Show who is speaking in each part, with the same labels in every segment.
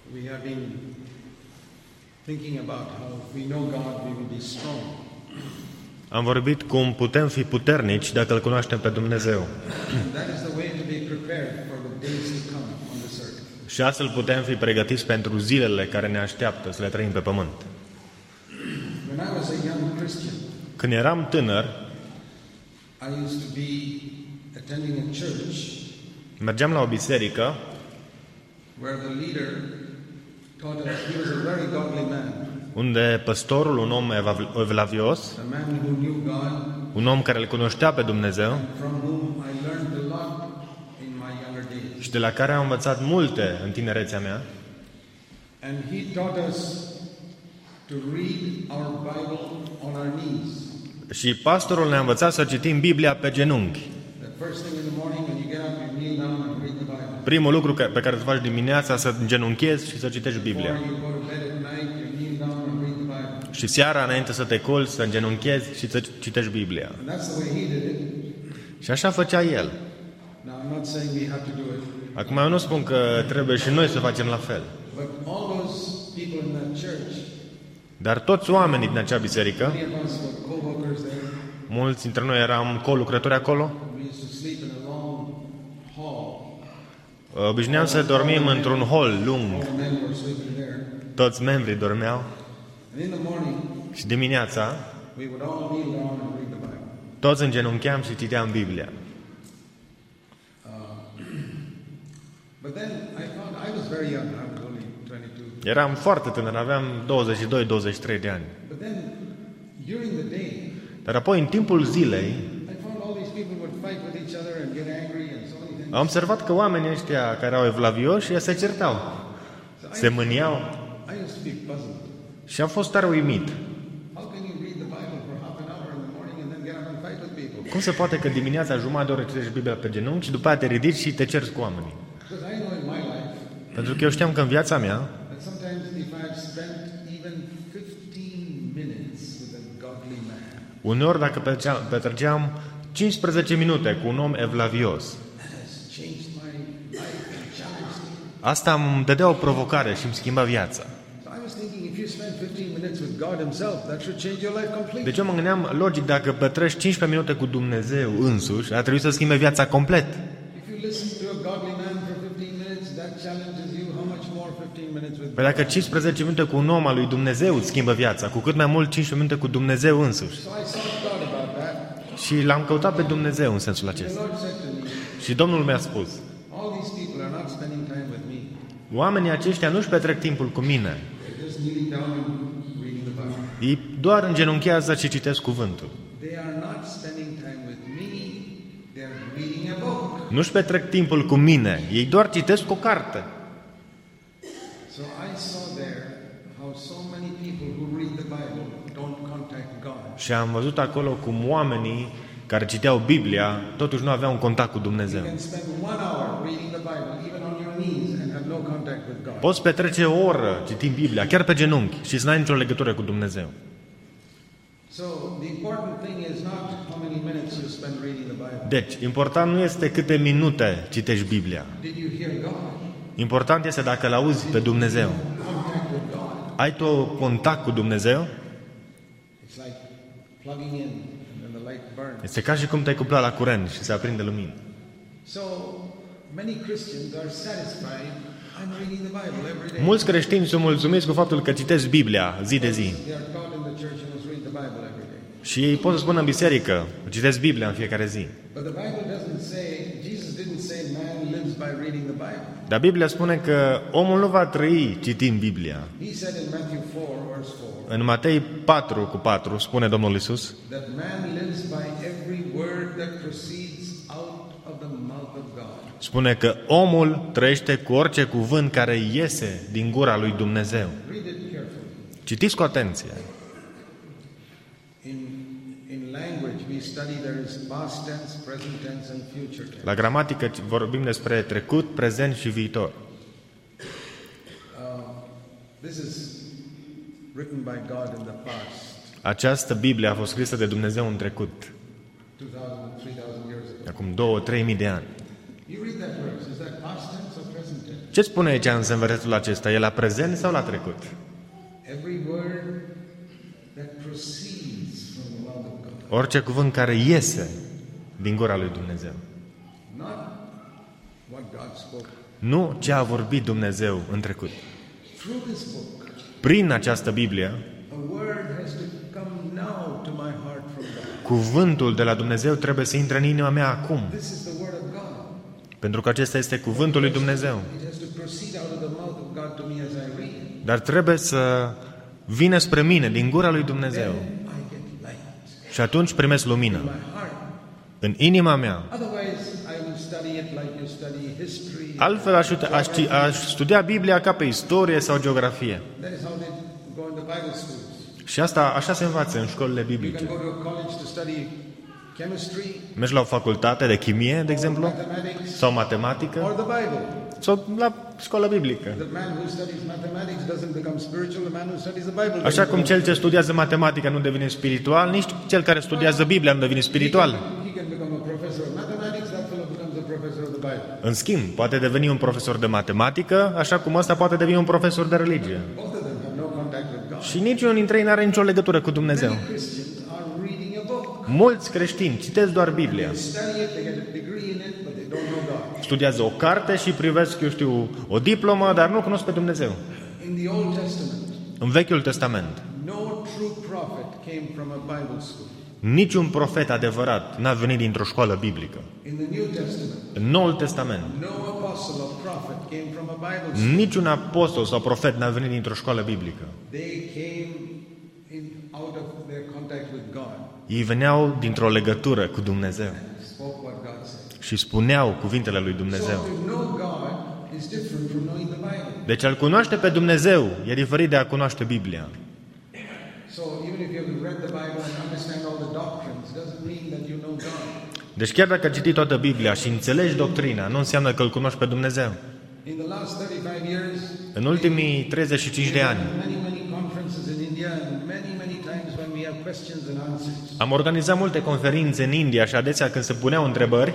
Speaker 1: We have been thinking about how we know God, we will be strong.
Speaker 2: Am vorbit cum putem fi puternici dacă îl cunoaștem pe Dumnezeu.
Speaker 1: And that is the way to be prepared for the days to come on this earth.
Speaker 2: Și astfel putem fi pregătiți pentru zilele care ne așteaptă să le trăim pe pământ.
Speaker 1: When I was a young Christian,
Speaker 2: Când eram tânăr,
Speaker 1: I used to be attending a church
Speaker 2: mergeam la o biserică
Speaker 1: where the leader taught us he was a very godly man,
Speaker 2: unde păstorul, un om evlavios,
Speaker 1: a man who knew God,
Speaker 2: un om care îl cunoștea pe Dumnezeu
Speaker 1: from whom I learned a lot in my younger days.
Speaker 2: și de la care am învățat multe în tinerețea mea.
Speaker 1: And he taught us to read our Bible on our knees.
Speaker 2: Și pastorul ne-a învățat să citim Biblia pe genunchi.
Speaker 1: The first thing in the morning when you get up, you kneel down and read the Bible.
Speaker 2: Primul lucru pe care îl faci dimineața, să genunchezi și să citești Biblia.
Speaker 1: Before you go to bed at night, you kneel down and read the Bible.
Speaker 2: Și seara, înainte să te culci, să genunchezi și să citești Biblia.
Speaker 1: And that's the way he did it.
Speaker 2: Și așa făcea el.
Speaker 1: Now, I'm not saying we have to do it,
Speaker 2: Acum eu nu spun că trebuie și noi să facem la fel.
Speaker 1: but all those people in that church,
Speaker 2: Dar toți oamenii din acea biserică,
Speaker 1: many of us were co-workers there.
Speaker 2: mulți dintre noi eram colucrători acolo,
Speaker 1: We used to sleep in a long hall.
Speaker 2: obișnuiam să dormim într-un hol lung.
Speaker 1: All the men were sleeping there.
Speaker 2: Toți membrii dormeau
Speaker 1: And in the morning,
Speaker 2: și dimineața
Speaker 1: we would all kneel down and read the Bible.
Speaker 2: toți îngenuncheam și citeam Biblia.
Speaker 1: But then I was very young. I was only 22.
Speaker 2: Eram foarte tânăr, aveam 22-23 de ani.
Speaker 1: But then, during the day,
Speaker 2: Dar apoi, în timpul zilei,
Speaker 1: I found all these people would fight with each other and get angry and so many things.
Speaker 2: am observat că oamenii ăștia care au evlavioși se certau, se mâniau
Speaker 1: I used to be puzzled.
Speaker 2: și am fost tare uimit.
Speaker 1: How can you read the Bible for half an hour in the morning and then get up and fight with people?
Speaker 2: Cum se poate că dimineața jumătate de oră citești Biblia pe genunchi și după aceea te ridici și te ceri cu oamenii?
Speaker 1: Because I know in my life
Speaker 2: Pentru că eu știam că în viața mea,
Speaker 1: that sometimes if I've spent even 15 minutes with a godly man,
Speaker 2: uneori dacă petreceam 15 minute cu un om evlavios,
Speaker 1: that has changed my life and challenged me.
Speaker 2: asta îmi dădea o provocare și îmi schimba viața.
Speaker 1: So I was thinking if you spend 15 minutes with God himself, that should change your life completely.
Speaker 2: Deci eu mă gândeam, logic, dacă petreci 15 minute cu Dumnezeu însuși, ar trebui să schimbe viața complet.
Speaker 1: If you listen to a godly man for 15 minutes, that challenges you. How much more 15 minutes with
Speaker 2: Păi dacă 15 minute cu un om al lui Dumnezeu îți schimbă viața, cu cât mai mult 15 minute cu Dumnezeu însuși.
Speaker 1: So I sought God about that.
Speaker 2: Și l-am căutat pe Dumnezeu în sensul
Speaker 1: The
Speaker 2: acesta.
Speaker 1: Lord said to me,
Speaker 2: Și Domnul mi-a spus,
Speaker 1: all these people are not spending time with me.
Speaker 2: oamenii aceștia nu-și petrec timpul cu mine.
Speaker 1: They're just kneeling down and reading the Bible.
Speaker 2: Ei doar îngenunchează și citesc cuvântul.
Speaker 1: They are not spending time with me. They're reading a book.
Speaker 2: Nu-și petrec timpul cu mine. Ei doar citesc o carte.
Speaker 1: So I saw there how so many people who read the Bible don't contact God.
Speaker 2: Și am văzut acolo cum oamenii care citeau Biblia totuși nu aveau un contact cu Dumnezeu.
Speaker 1: You can spend 1 hour reading the Bible, even on your knees, and have no contact with God.
Speaker 2: Poți petrece o oră citind Biblia, chiar pe genunchi, și să n-ai nicio legătură cu Dumnezeu.
Speaker 1: So the important thing is not how many minutes you spend reading the Bible.
Speaker 2: Deci, important nu este câte minute citești Biblia.
Speaker 1: Did you hear God?
Speaker 2: Important este dacă îl auzi pe Dumnezeu.
Speaker 1: Contact with God.
Speaker 2: Ai tu contact cu Dumnezeu?
Speaker 1: It's like plugging in and then the light burns.
Speaker 2: Este ca și cum te-ai cuplat la curent și se aprinde lumină.
Speaker 1: So many Christians are satisfied. I'm reading the Bible every day.
Speaker 2: Mulți creștini sunt mulțumiți cu faptul că citesc Biblia zi de zi.
Speaker 1: They are taught in the church you must read the Bible every day.
Speaker 2: Și ei pot să spună în biserică, citesc Biblia în fiecare zi.
Speaker 1: But the Bible doesn't say, Jesus didn't say man lives by reading the Bible.
Speaker 2: Dar Biblia spune că omul nu va trăi citind Biblia.
Speaker 1: He said in Matthew 4, verse 4,
Speaker 2: În Matei 4:4 spune Domnul Iisus
Speaker 1: that man lives by every word that proceeds out of the mouth of God.
Speaker 2: spune că omul trăiește cu orice cuvânt care iese din gura lui Dumnezeu.
Speaker 1: Read it carefully.
Speaker 2: Citiți cu atenție.
Speaker 1: In language, we study there is past tense, present tense, and future tense.
Speaker 2: La gramatică vorbim despre trecut, prezent și viitor.
Speaker 1: This is written by God in the past,
Speaker 2: Această Biblie a fost scrisă de Dumnezeu în trecut,
Speaker 1: 2,000, 3,000 years ago.
Speaker 2: acum 2-3 mii de ani.
Speaker 1: You read that verse. Is that past tense or present tense?
Speaker 2: Ce spune aici în versetul acesta? E la prezent sau la trecut?
Speaker 1: Every word that proceeds from the mouth of God.
Speaker 2: Orice cuvânt care iese din gura lui Dumnezeu.
Speaker 1: Not what God spoke.
Speaker 2: Nu ce a vorbit Dumnezeu în trecut.
Speaker 1: Through this book,
Speaker 2: Prin această Biblie,
Speaker 1: a word has to come now to my heart from God.
Speaker 2: cuvântul de la Dumnezeu trebuie să intre în inima mea acum.
Speaker 1: This is the word of God.
Speaker 2: Pentru că acesta este cuvântul lui Dumnezeu.
Speaker 1: It has to proceed out of the mouth of God to me as I read it.
Speaker 2: Dar trebuie să vină spre mine, din gura lui Dumnezeu.
Speaker 1: I get light
Speaker 2: Și atunci primesc lumină.
Speaker 1: in my heart.
Speaker 2: În inima mea.
Speaker 1: Otherwise, I will study it like you study history.
Speaker 2: Altfel aș studia Biblia ca pe istorie sau geografie.
Speaker 1: That is how they go into Bible schools.
Speaker 2: Și asta așa se învață în școlile
Speaker 1: You can
Speaker 2: biblice.
Speaker 1: go to a college to study chemistry,
Speaker 2: Mergi la o facultate de chimie, de exemplu,
Speaker 1: mathematics,
Speaker 2: sau matematică,
Speaker 1: or the Bible.
Speaker 2: sau la școală biblică.
Speaker 1: The man who studies mathematics doesn't become spiritual. The man who studies the Bible.
Speaker 2: Așa
Speaker 1: doesn't
Speaker 2: cum cel ce studiază matematica nu devine spiritual, nici cel care studiază Biblia nu devine spiritual.
Speaker 1: He can become a professor of mathematics. That fellow becomes a professor of the Bible.
Speaker 2: În schimb, poate deveni un profesor de matematică, așa cum ăsta poate deveni un profesor de religie.
Speaker 1: Both of them have no contact with God.
Speaker 2: Și niciunul dintre ei nu are nicio legătură cu Dumnezeu.
Speaker 1: Christians are reading a book.
Speaker 2: Mulți creștini citesc doar Biblia.
Speaker 1: They study it, they get a degree in it, but they don't know God.
Speaker 2: Studiază o carte și privesc, eu știu, o diplomă, dar nu cunosc pe Dumnezeu.
Speaker 1: In the Old Testament,
Speaker 2: În Vechiul Testament,
Speaker 1: no true prophet came from a Bible school.
Speaker 2: niciun profet adevărat n-a venit dintr-o școală biblică.
Speaker 1: In the New Testament,
Speaker 2: În Noul Testament,
Speaker 1: no apostle or prophet came from a Bible school.
Speaker 2: niciun apostol sau profet n-a venit dintr-o școală biblică.
Speaker 1: They came out of their contact with God.
Speaker 2: Ei veneau dintr-o legătură cu Dumnezeu
Speaker 1: Spoke what God said.
Speaker 2: și spuneau cuvintele lui
Speaker 1: So
Speaker 2: Dumnezeu.
Speaker 1: to know God is different from knowing the Bible.
Speaker 2: Deci a-L cunoaște pe Dumnezeu e diferit de a cunoaște Biblia.
Speaker 1: So even if you have read the Bible and understand all the doctrines, doesn't mean that you know God.
Speaker 2: Deci chiar dacă ai citit toată Biblia și înțelegi doctrina, nu înseamnă că îl cunoști pe Dumnezeu.
Speaker 1: In the last 35 years,
Speaker 2: În ultimii 35 de ani
Speaker 1: many conferences in India, and many times when we have questions and answers.
Speaker 2: am organizat multe conferințe în India și adesea când se puneau întrebări,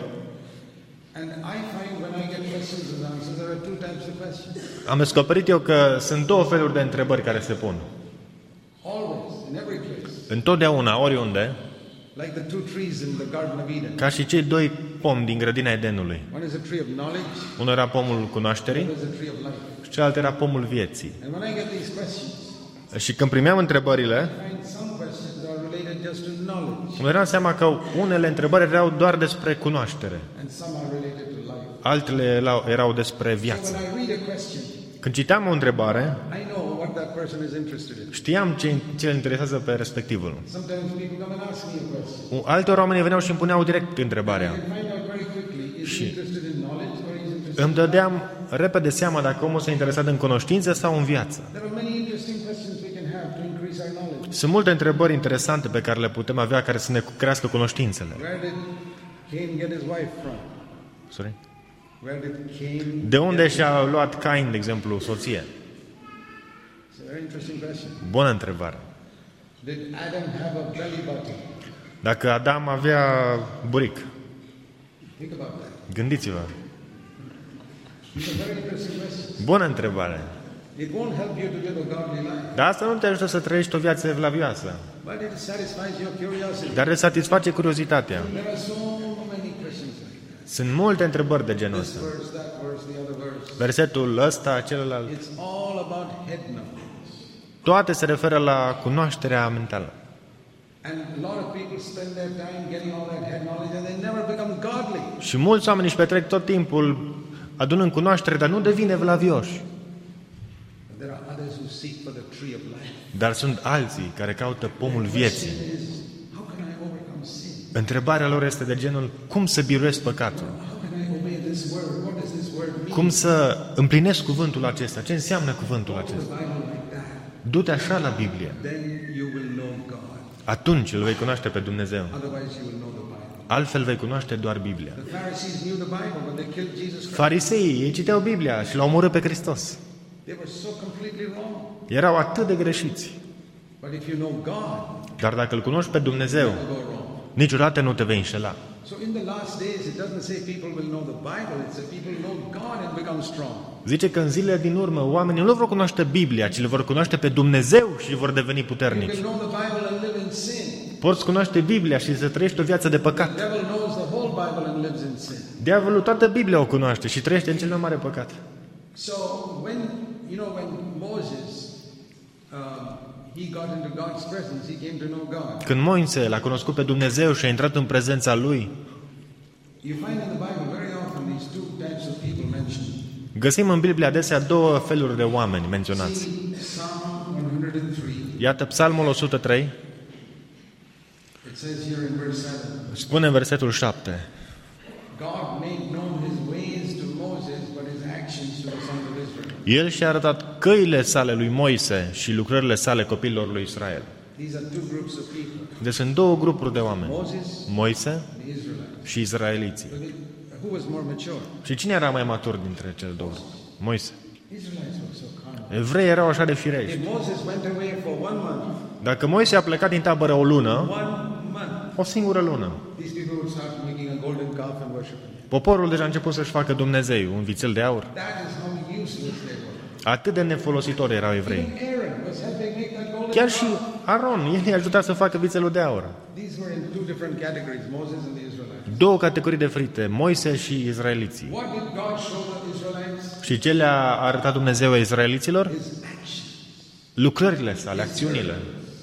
Speaker 1: And I find when I get questions and answers, there are two types of questions.
Speaker 2: am descoperit eu că sunt două feluri de întrebări care se pun.
Speaker 1: Always, in every place.
Speaker 2: Întotdeauna, oriunde,
Speaker 1: Like the two trees in the Garden of Eden.
Speaker 2: ca și cei doi pomi din grădina Edenului.
Speaker 1: One is a tree of knowledge,
Speaker 2: Unul era pomul cunoașterii
Speaker 1: one is a tree of life.
Speaker 2: și celălalt era pomul vieții.
Speaker 1: And when I get these questions,
Speaker 2: Și când primeam întrebările,
Speaker 1: I find some questions are related just to knowledge,
Speaker 2: îmi dădeam seama că unele întrebări erau doar despre cunoaștere,
Speaker 1: and some are related to life.
Speaker 2: altele erau despre
Speaker 1: So
Speaker 2: viață.
Speaker 1: when I read a question,
Speaker 2: Când citeam o întrebare,
Speaker 1: I know what that person is interested in.
Speaker 2: știam ce îl interesează pe respectivul.
Speaker 1: Sometimes people come and ask me a question.
Speaker 2: Altor oameni veneau și îmi puneau direct întrebarea.
Speaker 1: I find out very quickly, is he interested in knowledge or is interested?
Speaker 2: Îmi dădeam repede seama dacă omul s-a interesat în cunoștință sau în viață.
Speaker 1: There are many interesting questions we can have to increase our knowledge.
Speaker 2: Sunt multe întrebări interesante pe care le putem avea care să ne crească cunoștințele.
Speaker 1: Where did Cain get his wife from?
Speaker 2: Sorry?
Speaker 1: Where did Cain?
Speaker 2: De unde și-a luat Cain, de exemplu, soție?
Speaker 1: It's a very interesting question.
Speaker 2: Bună întrebare.
Speaker 1: Did Adam have a belly button?
Speaker 2: Dacă Adam avea buric,
Speaker 1: Think about that.
Speaker 2: gândiți-vă.
Speaker 1: It's a very interesting question.
Speaker 2: Bună întrebare.
Speaker 1: It won't help you to live a godly life,
Speaker 2: Dar asta nu te ajută să trăiești o viață evlavioasă,
Speaker 1: but it satisfies your curiosity.
Speaker 2: dar îți satisface curiozitatea.
Speaker 1: There are so many questions like that.
Speaker 2: Sunt multe întrebări de genul
Speaker 1: This
Speaker 2: ăsta.
Speaker 1: verse, that verse, the other verse.
Speaker 2: Versetul ăsta, celălalt,
Speaker 1: It's all about head knowledge.
Speaker 2: toate se referă la cunoașterea mentală.
Speaker 1: And a lot of people spend their time getting all that head knowledge and they never become godly.
Speaker 2: Și mulți oameni își petrec tot timpul adunând cunoaștere, dar nu devin evlavioși.
Speaker 1: But there are others who seek for the tree of life.
Speaker 2: Dar sunt alții care caută pomul vieții.
Speaker 1: Question is, how can I overcome sin?
Speaker 2: Întrebarea lor este de genul, cum să biruiesc păcatul?
Speaker 1: How can I obey this word? What does this word mean?
Speaker 2: Cum să împlinesc cuvântul acesta? Ce înseamnă cuvântul acesta?
Speaker 1: The Bible like that.
Speaker 2: Du-te așa la Biblie.
Speaker 1: Then you will know God.
Speaker 2: Atunci îl vei cunoaște pe Dumnezeu.
Speaker 1: Otherwise you will know the Bible.
Speaker 2: Altfel vei cunoaște doar Biblia.
Speaker 1: The Pharisees knew the Bible when they killed Jesus Christ.
Speaker 2: Fariseii, ei citeau Biblia și l-au omorât pe Hristos.
Speaker 1: They were so completely wrong.
Speaker 2: Erau atât de greșiți.
Speaker 1: But if you know God,
Speaker 2: Dar dacă îl cunoști pe Dumnezeu,
Speaker 1: you go wrong.
Speaker 2: niciodată nu te vei înșela.
Speaker 1: So in the last days, it doesn't say people will know the Bible, it says people know God and become strong.
Speaker 2: Zice că în zilele din urmă oamenii nu vor cunoaște Biblia, ci le vor cunoaște pe Dumnezeu și vor deveni
Speaker 1: You
Speaker 2: puternici.
Speaker 1: can know the Bible and live in sin.
Speaker 2: Poți cunoaște Biblia și să trăiești o viață de
Speaker 1: The
Speaker 2: păcat.
Speaker 1: devil knows the whole Bible and lives in sin.
Speaker 2: Diavolul toată Biblia o cunoaște și trăiește în cel mai mare păcat.
Speaker 1: So when Moses he got into God's presence, he came to know God.
Speaker 2: Când Moise l-a cunoscut pe Dumnezeu și a intrat în prezența lui,
Speaker 1: You find in the Bible very often these two types of people mentioned.
Speaker 2: găsim în Biblie adesea două feluri de oameni menționați.
Speaker 1: See Psalm 103.
Speaker 2: Iată Psalmul 103,
Speaker 1: It says here in verse 7.
Speaker 2: spune în versetul 7:
Speaker 1: God made known his ways to Moses, but his actions to the sons of Israel.
Speaker 2: El și-a arătat căile sale lui Moise și lucrările sale copiilor lui Israel.
Speaker 1: These are two groups of people.
Speaker 2: Deci sunt două grupuri de oameni,
Speaker 1: Moses,
Speaker 2: Moise
Speaker 1: the Israelites.
Speaker 2: și izraeliții.
Speaker 1: Who was more mature?
Speaker 2: Și cine era mai matur dintre cele două? Moise.
Speaker 1: Israelites were so carnal.
Speaker 2: Evrei erau așa de firești.
Speaker 1: If Moses went away for 1 month,
Speaker 2: Dacă Moise a plecat din tabără o lună,
Speaker 1: 1 month,
Speaker 2: o singură lună,
Speaker 1: these people would start making a golden calf and worshiping it.
Speaker 2: poporul deja a început să-și facă Dumnezeu, un vițel de aur.
Speaker 1: That is how useless they were.
Speaker 2: Atât de nefolositori erau evrei.
Speaker 1: Even Aaron was helping make that golden
Speaker 2: Chiar
Speaker 1: calf.
Speaker 2: și Aron, el i-a ajutat să facă vițelul de aur.
Speaker 1: These were in two different categories, Moses and the Israelites.
Speaker 2: Două categorii de frite, Moise și izraeliții.
Speaker 1: What did God show the Israelites?
Speaker 2: Și ce le-a arătat Dumnezeu izraeliților?
Speaker 1: His actions.
Speaker 2: Lucrările sale, acțiunile.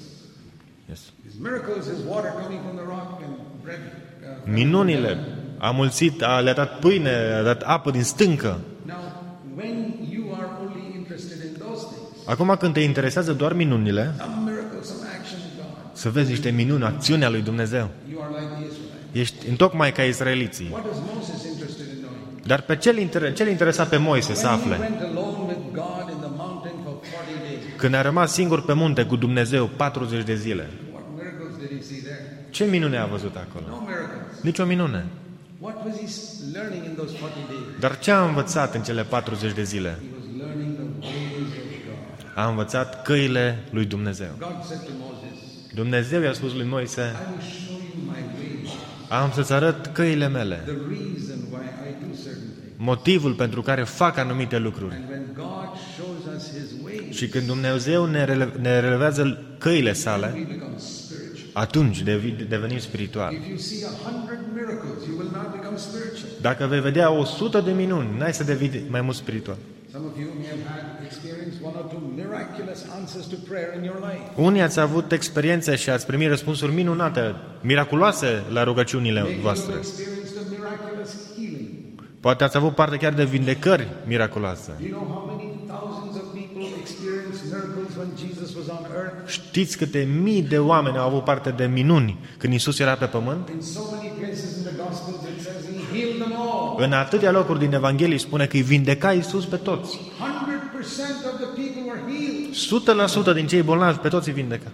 Speaker 2: Yes.
Speaker 1: His miracles, his water coming from the rock and bread.
Speaker 2: Minunile. A mulțit, le-a dat pâine, a dat apă din stâncă.
Speaker 1: Now, when you are only interested in those things,
Speaker 2: Acum când te interesează doar minunile,
Speaker 1: some miracles, some action of God,
Speaker 2: să vezi niște minuni, acțiunea lui Dumnezeu.
Speaker 1: you are like the Israelites.
Speaker 2: Ești întocmai ca izraeliții.
Speaker 1: What is Moses interested in knowing?
Speaker 2: Dar pe ce-l interesa pe Moise să
Speaker 1: When he
Speaker 2: afle?
Speaker 1: went alone with God in the mountain for 40 days,
Speaker 2: Când a rămas singur pe munte cu Dumnezeu 40 de zile.
Speaker 1: what miracles did he see there?
Speaker 2: Ce minune a văzut acolo?
Speaker 1: No miracles.
Speaker 2: Nici o minune.
Speaker 1: What was he learning in those 40 days?
Speaker 2: Dar ce a învățat în cele 40 de zile?
Speaker 1: He was learning the ways of God.
Speaker 2: A învățat căile lui Dumnezeu.
Speaker 1: God said to Moses,
Speaker 2: Dumnezeu i-a spus lui Moise:
Speaker 1: I will show you my ways,
Speaker 2: am să-ți arăt căile mele,
Speaker 1: the reason why I do certain things.
Speaker 2: motivul pentru care fac anumite lucruri.
Speaker 1: And when God shows us his ways,
Speaker 2: Și când Dumnezeu ne relevează căile sale,
Speaker 1: we become spiritual.
Speaker 2: atunci devenim spirituali.
Speaker 1: If you see 100 miracles, you will not become spiritual.
Speaker 2: Dacă vei vedea 100 de minuni, n-ai să devii mai mult spiritual.
Speaker 1: Some of you may have had experienced 1 or 2 miraculous answers to prayer in your life.
Speaker 2: Unii ați avut experiențe și ați primit răspunsuri minunate, miraculoase la rugăciunile
Speaker 1: Maybe you
Speaker 2: voastre.
Speaker 1: have experienced a miraculous healing.
Speaker 2: Poate ați avut parte chiar de vindecări miraculoase.
Speaker 1: Do you know how many thousands of people experienced miracles when Jesus was on earth?
Speaker 2: Știți câte mii de oameni au avut parte de minuni când Isus era pe pământ?
Speaker 1: In so many places in the Gospels it says he healed them all.
Speaker 2: În atâtea locuri din Evanghelie spune că îi vindeca Isus pe toți.
Speaker 1: 100% of the people were healed.
Speaker 2: 100% din cei bolnavi pe toți îi vindeca.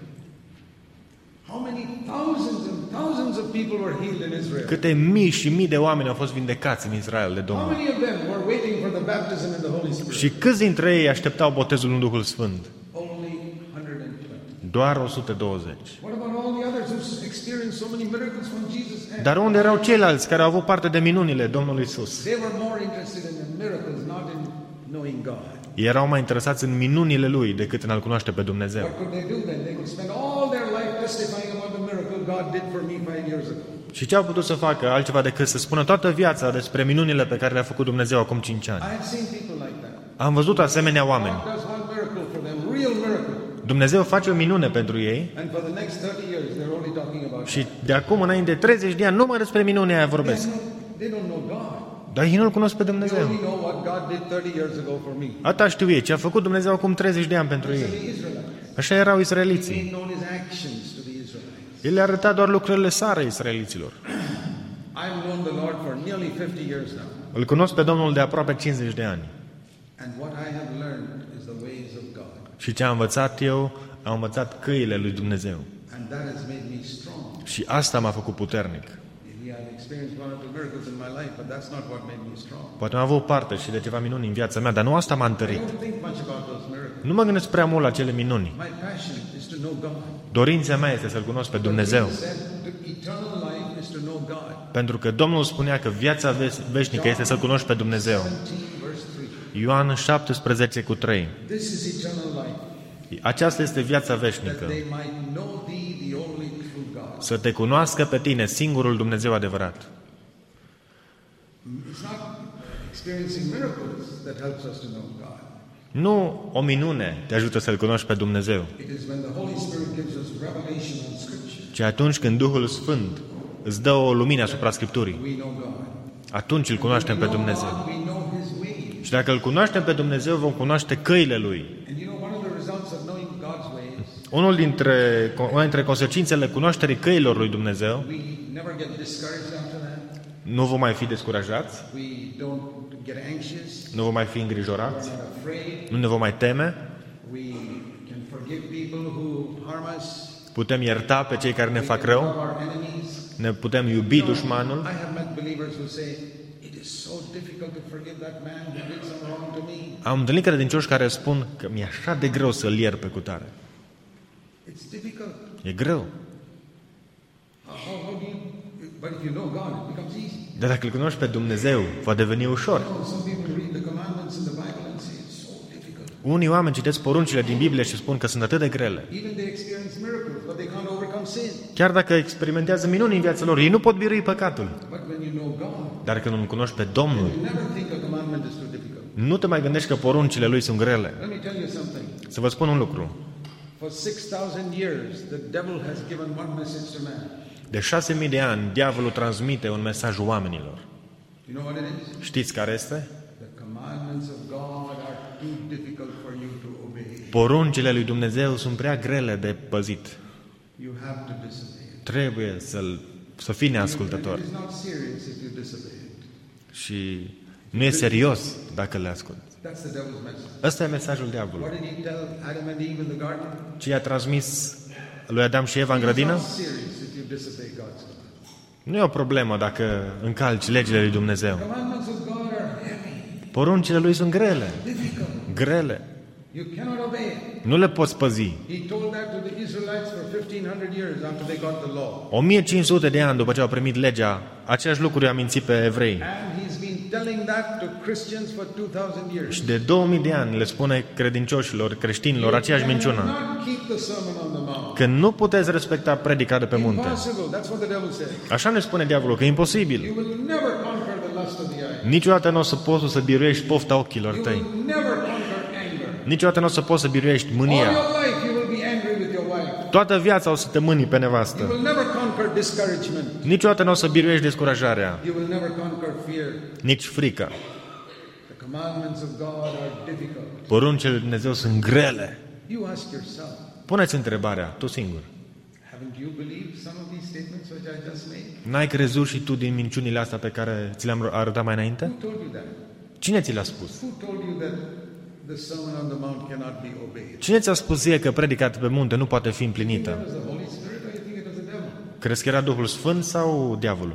Speaker 1: How many thousands and thousands of people were healed in Israel?
Speaker 2: Câte mii și mii de oameni au fost vindecați în Israel de
Speaker 1: How
Speaker 2: Domnul.
Speaker 1: many of them were waiting for the baptism in the Holy Spirit?
Speaker 2: Și câți dintre ei așteptau botezul în Duhul Sfânt?
Speaker 1: Only 120.
Speaker 2: Doar 120.
Speaker 1: What about all the others who experienced so many miracles from Jesus?
Speaker 2: Dar unde erau ceilalți care au avut parte de minunile Domnului Isus?
Speaker 1: They were more interested in the miracles, not in knowing God.
Speaker 2: Erau mai interesați în minunile Lui decât în a-L cunoaște pe Dumnezeu.
Speaker 1: What could they do then? They could spend all their life testifying about the miracle God did for me 5 years ago.
Speaker 2: Și ce au putut să facă altceva decât să spună toată viața despre minunile pe care le-a făcut Dumnezeu acum 5 ani?
Speaker 1: I have seen people like that.
Speaker 2: Am văzut asemenea oameni.
Speaker 1: God does one miracle for them, real miracle.
Speaker 2: Dumnezeu face o minune pentru ei
Speaker 1: And for the next 30 years, they're only talking about
Speaker 2: și de acum înainte 30 de ani numai despre minunea aia vorbesc.
Speaker 1: They don't know God.
Speaker 2: Dar ei nu-L cunosc pe
Speaker 1: They
Speaker 2: Dumnezeu.
Speaker 1: only know what God did 30 years ago for me.
Speaker 2: Atâta știu ei, ce a făcut Dumnezeu acum 30 de ani pentru
Speaker 1: The
Speaker 2: ei.
Speaker 1: Israelites.
Speaker 2: Așa erau
Speaker 1: He
Speaker 2: israeliții.
Speaker 1: made known his actions to the Israelites.
Speaker 2: El le-a arătat doar lucrările sale israeliților.
Speaker 1: I've known the Lord for nearly 50 years now.
Speaker 2: Îl cunosc pe Domnul de aproape 50 de ani.
Speaker 1: And what I have learned is the ways of God.
Speaker 2: Și ce am învățat eu, am învățat căile lui Dumnezeu.
Speaker 1: And that has made me strong.
Speaker 2: Și asta m-a făcut puternic.
Speaker 1: Maybe I've experienced 1 or 2 miracles in my life, but that's not what made me strong.
Speaker 2: Poate am avut parte și de ceva minuni în viața mea, dar nu asta m-a
Speaker 1: I
Speaker 2: întărit.
Speaker 1: don't think much about those miracles.
Speaker 2: Nu mă gândesc prea mult la cele minuni.
Speaker 1: My passion is to know God.
Speaker 2: Dorința mea este să-L cunosc pe Dumnezeu.
Speaker 1: Jesus said the eternal life is to to know God.
Speaker 2: Pentru că Domnul spunea că viața veșnică este să-L cunoști pe Dumnezeu.
Speaker 1: 17, verse 3.
Speaker 2: Ioan 17:3.
Speaker 1: This is eternal life,
Speaker 2: Aceasta este viața
Speaker 1: that
Speaker 2: veșnică.
Speaker 1: they might know thee, the only true God.
Speaker 2: Să te cunoască pe tine, singurul Dumnezeu adevărat.
Speaker 1: It's not experiencing miracles that helps us to know God.
Speaker 2: Nu o minune te ajută să-L cunoști pe Dumnezeu,
Speaker 1: It is when the Holy Spirit gives us revelation on Scripture,
Speaker 2: ci atunci când Duhul Sfânt îți dă o lumină asupra Scripturii.
Speaker 1: we know God.
Speaker 2: Atunci îl cunoaștem pe Dumnezeu.
Speaker 1: We know His ways.
Speaker 2: Și dacă îl cunoaștem pe Dumnezeu, vom cunoaște căile Lui.
Speaker 1: And you know, one of the results of knowing God's ways,
Speaker 2: Una dintre consecințele cunoașterii căilor lui Dumnezeu,
Speaker 1: we never get discouraged after that.
Speaker 2: nu vom mai fi descurajați,
Speaker 1: We don't get anxious.
Speaker 2: nu vom mai fi îngrijorați,
Speaker 1: We're not afraid.
Speaker 2: nu ne vom mai teme,
Speaker 1: We can forgive people who harm us.
Speaker 2: putem ierta pe cei care ne fac rău,
Speaker 1: Love our enemies.
Speaker 2: ne putem iubi dușmanul.
Speaker 1: I have met believers who say, it is so difficult to forgive that man who did some wrong to me.
Speaker 2: Am întâlnit credincioși care spun că mi-e așa de greu să-l iert pe cutare.
Speaker 1: It's difficult.
Speaker 2: E greu.
Speaker 1: How do you, but if you know God, it becomes easy.
Speaker 2: Dar dacă îl cunoști pe Dumnezeu, va deveni ușor.
Speaker 1: Some people read the commandments in the Bible and say it's so difficult.
Speaker 2: Unii oameni citesc poruncile din Biblie și spun că sunt atât de grele.
Speaker 1: Even they experience miracles, but they can't overcome sin.
Speaker 2: Chiar dacă experimentează minuni în viața lor, ei nu pot birui păcatul.
Speaker 1: But when you know God,
Speaker 2: Dar când îl cunoști pe Domnul,
Speaker 1: you never think a commandment is too difficult.
Speaker 2: nu te mai gândești că poruncile Lui sunt grele.
Speaker 1: Let me tell you something.
Speaker 2: Să vă spun un lucru.
Speaker 1: For 6,000 years, the devil has given one message to man.
Speaker 2: De 6.000 de ani, diavolul transmite un mesaj oamenilor.
Speaker 1: You know what it is?
Speaker 2: Știți care este?
Speaker 1: The commandments of God are too difficult for you to obey.
Speaker 2: Poruncile lui Dumnezeu sunt prea grele de păzit.
Speaker 1: You have to disobey it.
Speaker 2: Trebuie să fii neascultător.
Speaker 1: And it is not serious if you disobey it.
Speaker 2: Și nu e serios dacă le asculți.
Speaker 1: That's the devil's message.
Speaker 2: Ăsta e mesajul diavolului.
Speaker 1: What did he tell Adam and Eve in the garden?
Speaker 2: Ce i-a transmis lui Adam și Eva în
Speaker 1: It's
Speaker 2: grădină?
Speaker 1: not serious if you disobey God's commandments.
Speaker 2: Nu e o problemă dacă încalci legile lui Dumnezeu.
Speaker 1: Commandments of God are heavy,
Speaker 2: Poruncile lui sunt grele.
Speaker 1: difficult.
Speaker 2: Grele.
Speaker 1: You cannot obey it.
Speaker 2: Nu le poți păzi.
Speaker 1: He told that to the Israelites for 1500 years after they got the law.
Speaker 2: 1500 de ani după ce au primit legea, același lucru i-a mințit pe evrei.
Speaker 1: And he's been telling that to Christians for 2000 years.
Speaker 2: Și de 2000 de ani le spune credincioșilor, creștinilor, aceeași minciună.
Speaker 1: Not keep the Sermon on the Mount.
Speaker 2: Că nu puteți respecta predica de pe munte.
Speaker 1: Impossible. That's what the devil says.
Speaker 2: Așa ne spune diavolul, că e imposibil.
Speaker 1: You will never conquer the lust of the eye.
Speaker 2: Niciodată nu o să poți să biruiești pofta ochilor
Speaker 1: You
Speaker 2: tăi.
Speaker 1: will never conquer anger.
Speaker 2: Niciodată nu o să poți să biruiești
Speaker 1: All
Speaker 2: mânia.
Speaker 1: your life you will be angry with your wife.
Speaker 2: Toată viața o să te mâni pe
Speaker 1: You
Speaker 2: nevastă.
Speaker 1: will never conquer discouragement.
Speaker 2: Niciodată nu o să biruiești descurajarea,
Speaker 1: You will never conquer fear.
Speaker 2: nici frica.
Speaker 1: The commandments of God are difficult.
Speaker 2: Poruncile lui Dumnezeu sunt grele.
Speaker 1: You ask yourself,
Speaker 2: Puneți întrebarea, tu singur.
Speaker 1: haven't you believed some of these statements which I just made?
Speaker 2: N-ai crezut și tu din minciunile astea pe care ți le-am arătat mai înainte?
Speaker 1: Who told you that?
Speaker 2: Cine ți le-a spus?
Speaker 1: Who told you that the Sermon on the Mount cannot be obeyed?
Speaker 2: Cine ți-a spus ție că predica pe munte nu poate fi împlinită?
Speaker 1: That was the Holy Spirit or you think it was the devil?
Speaker 2: Crezi că era Duhul Sfânt sau diavolul?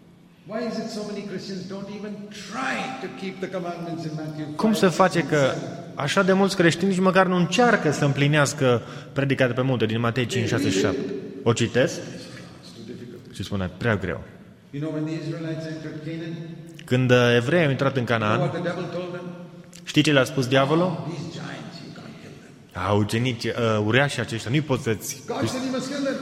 Speaker 1: Why is it so many Christians don't even try to keep the commandments in Matthew 5?
Speaker 2: Cum se face că așa de mulți creștini nici măcar nu încearcă să împlinească predica de pe munte din Matei 5, 6 și 7? O citesc
Speaker 1: It's too difficult.
Speaker 2: și spune, prea greu.
Speaker 1: You know when the Israelites entered Canaan,
Speaker 2: Când evreii au intrat în
Speaker 1: you know
Speaker 2: Canaan,
Speaker 1: what the devil told them?
Speaker 2: știi ce le-a spus diavolul?
Speaker 1: These giants, you can't kill them.
Speaker 2: Au ucenici uriași aceștia, nu-i poți să-ți...
Speaker 1: God said you must kill them.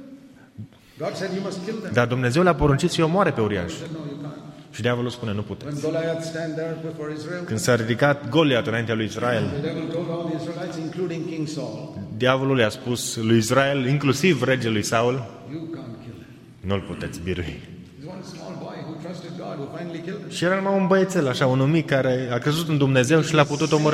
Speaker 1: God said you must kill them.
Speaker 2: Dar Dumnezeu le-a poruncit să-i omoare pe uriași.
Speaker 1: He said, no, you can't.
Speaker 2: Și diavolul spune, nu puteți.
Speaker 1: When Goliath stand there before Israel,
Speaker 2: Când s-a ridicat Goliat înaintea lui Israel,
Speaker 1: the devil told all the Israelites, including King Saul,
Speaker 2: diavolul le-a spus lui Israel, inclusiv regelui Saul,
Speaker 1: you can't kill them.
Speaker 2: nu-l puteți birui.
Speaker 1: There's one small boy who trusted God who finally killed him.
Speaker 2: Și era numai un băiețel, așa, un mic care a crezut în Dumnezeu și l-a putut omorî.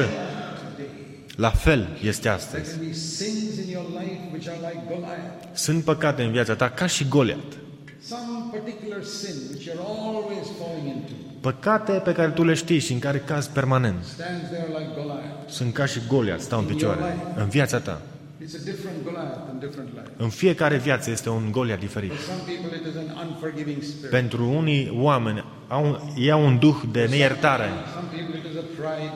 Speaker 2: La fel este
Speaker 1: There
Speaker 2: astăzi.
Speaker 1: can be sins in your life which are like Goliath.
Speaker 2: Sunt păcate în viața ta ca și Goliat.
Speaker 1: Some particular sin which you're always falling into
Speaker 2: Păcate pe care tu le știi și în care cazi permanent.
Speaker 1: stands there like Goliath.
Speaker 2: Sunt ca și Goliat, stau în picioare. În viața ta.
Speaker 1: It's a different Goliath in different life.
Speaker 2: În fiecare viață este un Goliat diferit.
Speaker 1: For some people it is an unforgiving spirit.
Speaker 2: Pentru unii oameni ei au un duh de neiertare.
Speaker 1: Some people it is a pride or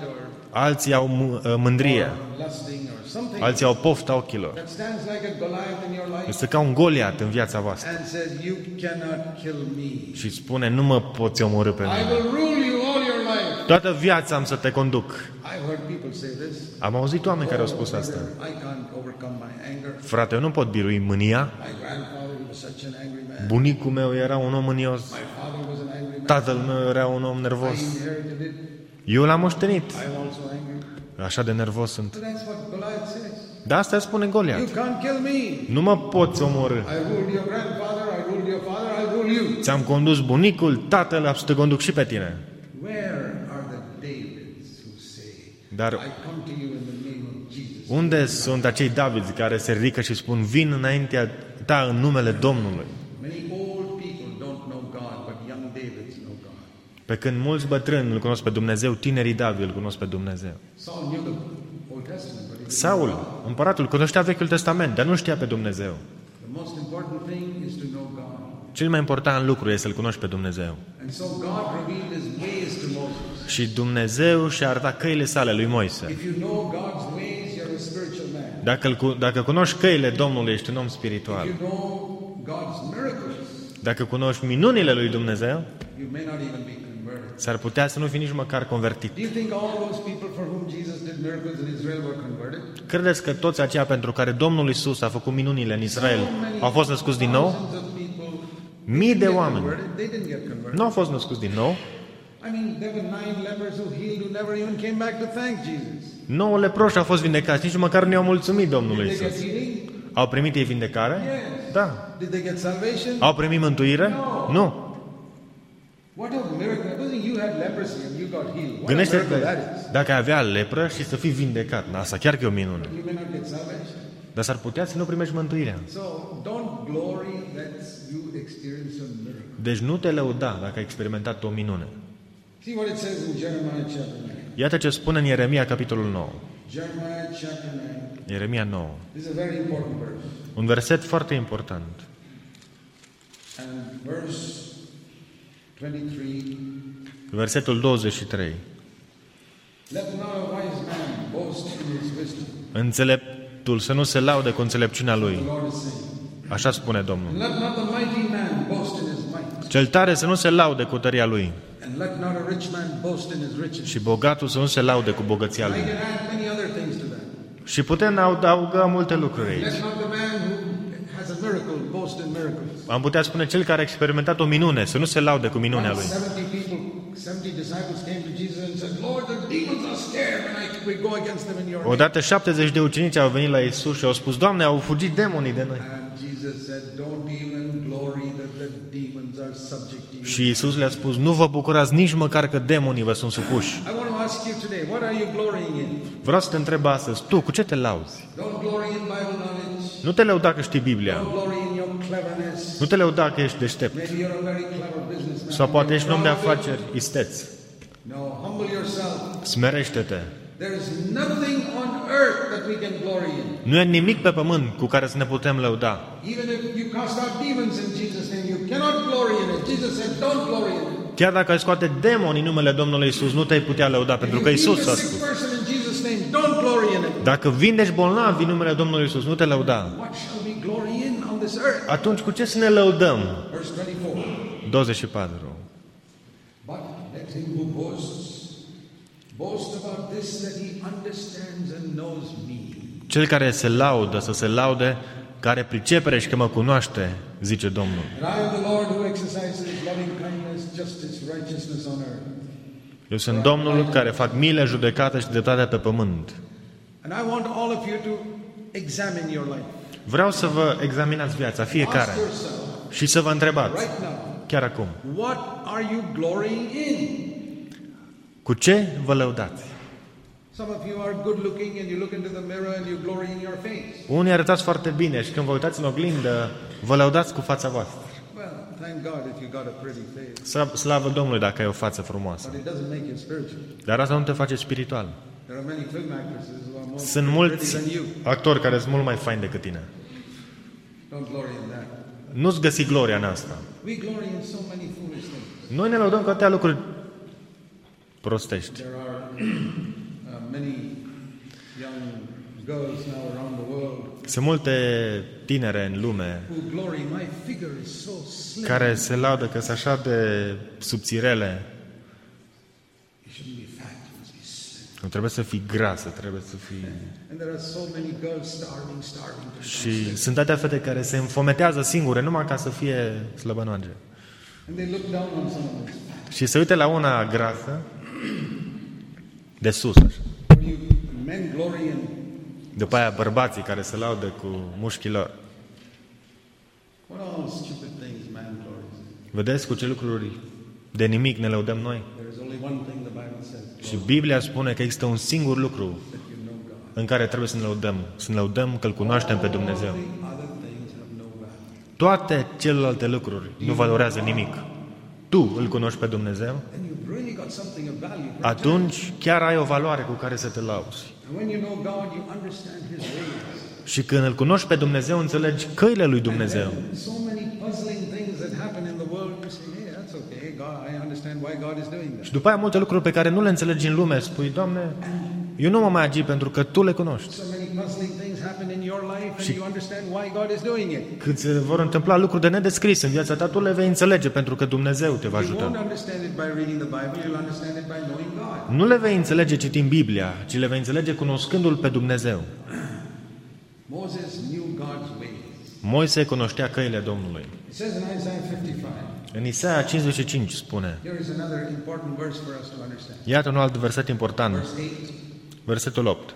Speaker 2: Alții au mândrie,
Speaker 1: or lusting or something
Speaker 2: alții au pofta ochilor.
Speaker 1: that stands like a Goliath in your life
Speaker 2: Este ca un Goliat în viața voastră
Speaker 1: and says, you cannot kill me.
Speaker 2: și spune, nu mă poți omorî pe
Speaker 1: I
Speaker 2: mine.
Speaker 1: will rule you all your life.
Speaker 2: Toată viața am să te conduc.
Speaker 1: I've heard people say this.
Speaker 2: Am auzit oameni care au spus asta.
Speaker 1: I can't overcome my anger.
Speaker 2: Frate, eu nu pot birui mânia.
Speaker 1: My grandfather was such an angry man.
Speaker 2: Bunicul meu era un om mânios.
Speaker 1: My father was an angry man.
Speaker 2: Tatăl meu era un om
Speaker 1: I
Speaker 2: nervos.
Speaker 1: inherited it.
Speaker 2: Eu l-am moștenit.
Speaker 1: I'm also angry.
Speaker 2: Așa de nervos sunt.
Speaker 1: But that's what Goliath says.
Speaker 2: Dar asta spune
Speaker 1: You
Speaker 2: Goliat.
Speaker 1: can't kill me.
Speaker 2: Nu mă poți omorî.
Speaker 1: I ruled your grandfather, I ruled your father, I rule you.
Speaker 2: Ți-am condus bunicul, tatăl, am să te conduc și pe tine.
Speaker 1: Where are the Davids who say,
Speaker 2: Dar
Speaker 1: I come to you in the name of Jesus?
Speaker 2: unde sunt acei Davizi care se ridică și spun, vin înaintea ta în numele Domnului?
Speaker 1: Many old people don't know God, but young Davids know God.
Speaker 2: Pe când mulți bătrâni îl cunosc pe Dumnezeu, tinerii David îl cunosc pe Dumnezeu.
Speaker 1: Saul knew the Old Testament, but he didn't
Speaker 2: Saul,
Speaker 1: know God.
Speaker 2: împăratul, cunoștea Vechiul Testament, dar nu știa pe Dumnezeu.
Speaker 1: The most important thing is to know God.
Speaker 2: Cel mai important lucru este să-L cunoști pe Dumnezeu.
Speaker 1: And so God revealed his ways to Moses.
Speaker 2: Și Dumnezeu și-a arătat căile sale lui Moise.
Speaker 1: If you know God's ways, you're a spiritual man.
Speaker 2: Dacă cunoști căile Domnului, ești un om spiritual.
Speaker 1: If you know God's miracles,
Speaker 2: Dacă cunoști minunile lui Dumnezeu,
Speaker 1: you may not even be converted.
Speaker 2: s-ar putea să nu fii nici măcar convertit.
Speaker 1: Do you think all those people for whom Jesus did miracles in Israel were converted?
Speaker 2: Credeți că toți aceia pentru care Domnul Iisus a făcut minunile în Israel au fost născuți din nou?
Speaker 1: Thousands of people
Speaker 2: Mii de
Speaker 1: get
Speaker 2: oameni
Speaker 1: converted. They didn't get converted.
Speaker 2: nu au fost născuți din nou.
Speaker 1: I mean, there were 9 lepers who healed who never even came back to thank Jesus.
Speaker 2: 9 leproși au fost vindecați, nici măcar nu i-au mulțumit Domnului
Speaker 1: Did they get
Speaker 2: Iisus.
Speaker 1: healing?
Speaker 2: Au primit ei vindecare?
Speaker 1: Yes.
Speaker 2: Da.
Speaker 1: Did they get salvation?
Speaker 2: Au primit mântuire? Nu.
Speaker 1: What a miracle. Supposing you had leprosy and you got healed. What a
Speaker 2: Gândește-te
Speaker 1: miracle that is.
Speaker 2: dacă ai avea lepră și să fii vindecat. Asta chiar că e o minune.
Speaker 1: You may not get salvation.
Speaker 2: Dar s-ar putea să nu primești mântuirea.
Speaker 1: So don't glory that you experience a miracle.
Speaker 2: Deci nu te lăuda dacă ai experimentat o minune.
Speaker 1: See what it says in Jeremiah chapter 9.
Speaker 2: Iată ce spune în Ieremia, capitolul 9.
Speaker 1: Jeremiah chapter 9.
Speaker 2: Ieremia 9.
Speaker 1: This is a very important verse.
Speaker 2: Un verset foarte important.
Speaker 1: And verse 23.
Speaker 2: Versetul 23.
Speaker 1: Let not a wise man boast in his wisdom.
Speaker 2: Înțeleptul să nu se laude cu înțelepciunea lui.
Speaker 1: The Lord is saying.
Speaker 2: Așa spune Domnul.
Speaker 1: And let not the mighty man boast in his might.
Speaker 2: Cel tare să nu se laude cu tăria lui.
Speaker 1: And let not a rich man boast in his riches.
Speaker 2: Și bogatul să nu se laude cu bogăția
Speaker 1: I
Speaker 2: lui.
Speaker 1: can add many other things to that.
Speaker 2: Și putem adăuga multe lucruri aici.
Speaker 1: Let not the man who has a miracle boast in miracles.
Speaker 2: Am putea spune cel care a experimentat o minune, să nu se laude cu minunea lui.
Speaker 1: 70 disciples came to Jesus and said, Lord, the demons are scared when we go against them in your name.
Speaker 2: Odată 70 de ucenici au venit la Iisus și au spus, Doamne, au fugit demonii de noi.
Speaker 1: And Jesus said, don't even glory that the demons are subject to you.
Speaker 2: Și Iisus le-a spus, nu vă bucurați nici măcar că demonii vă sunt supuși.
Speaker 1: I want to ask you today, what are you glorying in?
Speaker 2: Vreau să te întreb astăzi, tu cu ce te lauzi?
Speaker 1: Don't glory in Bible knowledge.
Speaker 2: Nu te lăuda că știi Biblia.
Speaker 1: Don't glory in your cleverness.
Speaker 2: Nu te lăuda că ești deștept.
Speaker 1: Maybe you're a very clever businessman.
Speaker 2: Sau poate ești un om de afaceri isteț.
Speaker 1: No, humble yourself.
Speaker 2: Smerește-te.
Speaker 1: There is nothing on earth that we can glory in.
Speaker 2: Nu e nimic pe pământ cu care să ne putem lăuda.
Speaker 1: Even if you cast out demons in Jesus' name, you cannot glory in it. Jesus said, don't glory in it.
Speaker 2: Chiar dacă ai scoate demoni în numele Domnului Iisus, nu te-ai putea lăuda, pentru că Iisus a spus. Dacă vindești bolnavi în numele Domnului Iisus, nu te lăuda. Atunci cu ce să ne lăudăm? 24.
Speaker 1: But let him who boast about this, that he understands and knows me.
Speaker 2: Cel care se laudă, să se laude, care pricepere și că mă cunoaște, zice Domnul. Eu sunt Domnul care fac milă, judecată și dreptate pe pământ. Vreau să vă examinați viața, fiecare, și să vă întrebați, chiar acum, cu ce vă lăudați? Unii arătați foarte bine și când vă uitați în oglindă, vă lăudați cu fața voastră. Slavă Domnului dacă ai o față frumoasă. Dar asta nu te face spiritual. Sunt mulți actori care sunt mult mai faini decât tine. Nu-ți găsi gloria în asta. Noi ne lăudăm cu atâtea lucruri prostești.
Speaker 1: many young girls now around the world
Speaker 2: Sunt multe tinere în lume
Speaker 1: who glory, my figure is so slim.
Speaker 2: care se laudă că sunt așa de subțirele.
Speaker 1: You shouldn't be fat, you must be slim.
Speaker 2: Nu trebuie să fii grasă, trebuie să fii...
Speaker 1: And there are so many girls starving to
Speaker 2: Și sunt atâtea fete care se înfometează singure numai ca să fie slăbănoage.
Speaker 1: and they look down on someone who's fat.
Speaker 2: Și se uită la una grasă de sus, așa.
Speaker 1: Or you men glory in
Speaker 2: După aia bărbații care se laudă cu mușchii lor.
Speaker 1: what all stupid things man glories in.
Speaker 2: Vedeți cu ce lucruri de nimic ne lăudăm noi?
Speaker 1: There is only one thing the Bible says,
Speaker 2: Și Biblia spune că există un singur lucru
Speaker 1: that you know God.
Speaker 2: în care trebuie să ne lăudăm. Să ne lăudăm că îl cunoaștem pe Dumnezeu.
Speaker 1: All the other things have no value.
Speaker 2: Toate celelalte lucruri nu valorează nimic. Tu îl cunoști pe Dumnezeu,
Speaker 1: Then you've really got something of value.
Speaker 2: atunci chiar ai o valoare cu care să te lauzi.
Speaker 1: And when you know God, you understand His ways.
Speaker 2: Și când îl cunoști pe Dumnezeu, înțelegi căile lui Dumnezeu.
Speaker 1: So many puzzling things that happen in the world, you say, hey, that's okay, God, I understand why God is doing that.
Speaker 2: Și după aia multe lucruri pe care nu le înțelegi în lume, spui, Doamne, eu nu mă mai agi pentru că Tu le cunoști.
Speaker 1: So many puzzling things happen in your life and you understand why God is doing it.
Speaker 2: Când se vor întâmpla lucruri de nedescris în viața ta, tu le vei înțelege pentru că Dumnezeu te va
Speaker 1: You won't
Speaker 2: ajuta.
Speaker 1: understand it by reading the Bible, you'll understand it by knowing God.
Speaker 2: Nu le vei înțelege citind Biblia, ci le vei înțelege cunoscându-L pe Dumnezeu.
Speaker 1: Moses knew God's ways.
Speaker 2: Moise cunoștea căile Domnului.
Speaker 1: It says in Isaiah 55,
Speaker 2: În Isaia 55 spune,
Speaker 1: here is another important verse for us to understand.
Speaker 2: iată un alt verset important,
Speaker 1: Verse 8,
Speaker 2: versetul 8.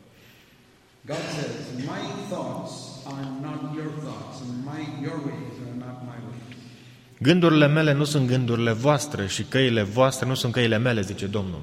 Speaker 1: God says, my thoughts are not your thoughts, and your ways are not my ways.
Speaker 2: Gândurile mele nu sunt gândurile voastre și căile voastre nu sunt căile mele, zice Domnul.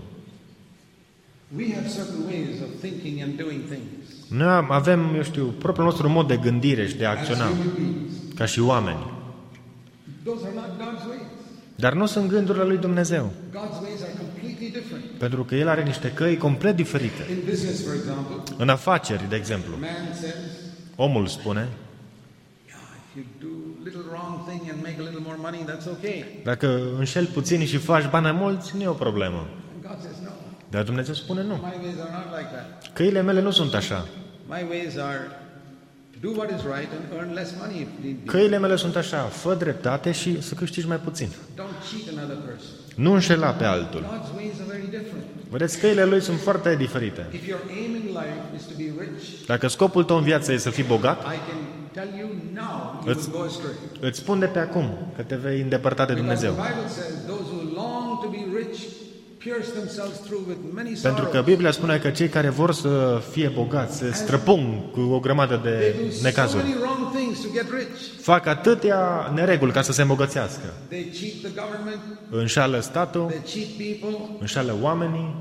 Speaker 1: We have certain ways of thinking and doing things
Speaker 2: Noi avem, eu știu, propriul nostru mod de gândire și de a
Speaker 1: as
Speaker 2: acționa,
Speaker 1: human beings.
Speaker 2: ca și oameni.
Speaker 1: Those are not God's ways.
Speaker 2: Dar nu sunt gândurile lui Dumnezeu,
Speaker 1: God's ways are completely different.
Speaker 2: pentru că El are niște căi complet diferite.
Speaker 1: In business, for example,
Speaker 2: În afaceri, de exemplu,
Speaker 1: man says,
Speaker 2: omul spune,
Speaker 1: yeah, if you do a little wrong thing and make a little more money, that's okay.
Speaker 2: dacă înșeli puțini și faci bani mai mulți, nu e o problemă.
Speaker 1: And God says, no,
Speaker 2: Dar Dumnezeu spune nu.
Speaker 1: my ways are not like that.
Speaker 2: Căile mele nu sunt așa.
Speaker 1: My ways are do what is right and earn less money if need be.
Speaker 2: Căile mele sunt așa, fă dreptate și să câștigi mai puțin.
Speaker 1: Don't cheat another person.
Speaker 2: Nu înșela pe altul.
Speaker 1: God's ways are very different.
Speaker 2: Vedeți, căile lui sunt foarte diferite.
Speaker 1: If your aim in life is to be rich,
Speaker 2: Dacă scopul tău în viață e să fii bogat,
Speaker 1: I can tell you now you will go astray.
Speaker 2: îți spun de pe acum că te vei îndepărta de
Speaker 1: Because the
Speaker 2: Dumnezeu.
Speaker 1: Bible says those who long to be rich pierce themselves through with many
Speaker 2: Pentru că
Speaker 1: sorrows.
Speaker 2: Biblia spune că cei care vor să fie bogați se străpung cu o grămadă de
Speaker 1: They do so
Speaker 2: necazuri.
Speaker 1: many wrong things to get rich.
Speaker 2: Fac atâtea nereguli ca să se îmbogățească.
Speaker 1: They cheat the government,
Speaker 2: Înșală statul,
Speaker 1: they cheat people,
Speaker 2: înșală oamenii,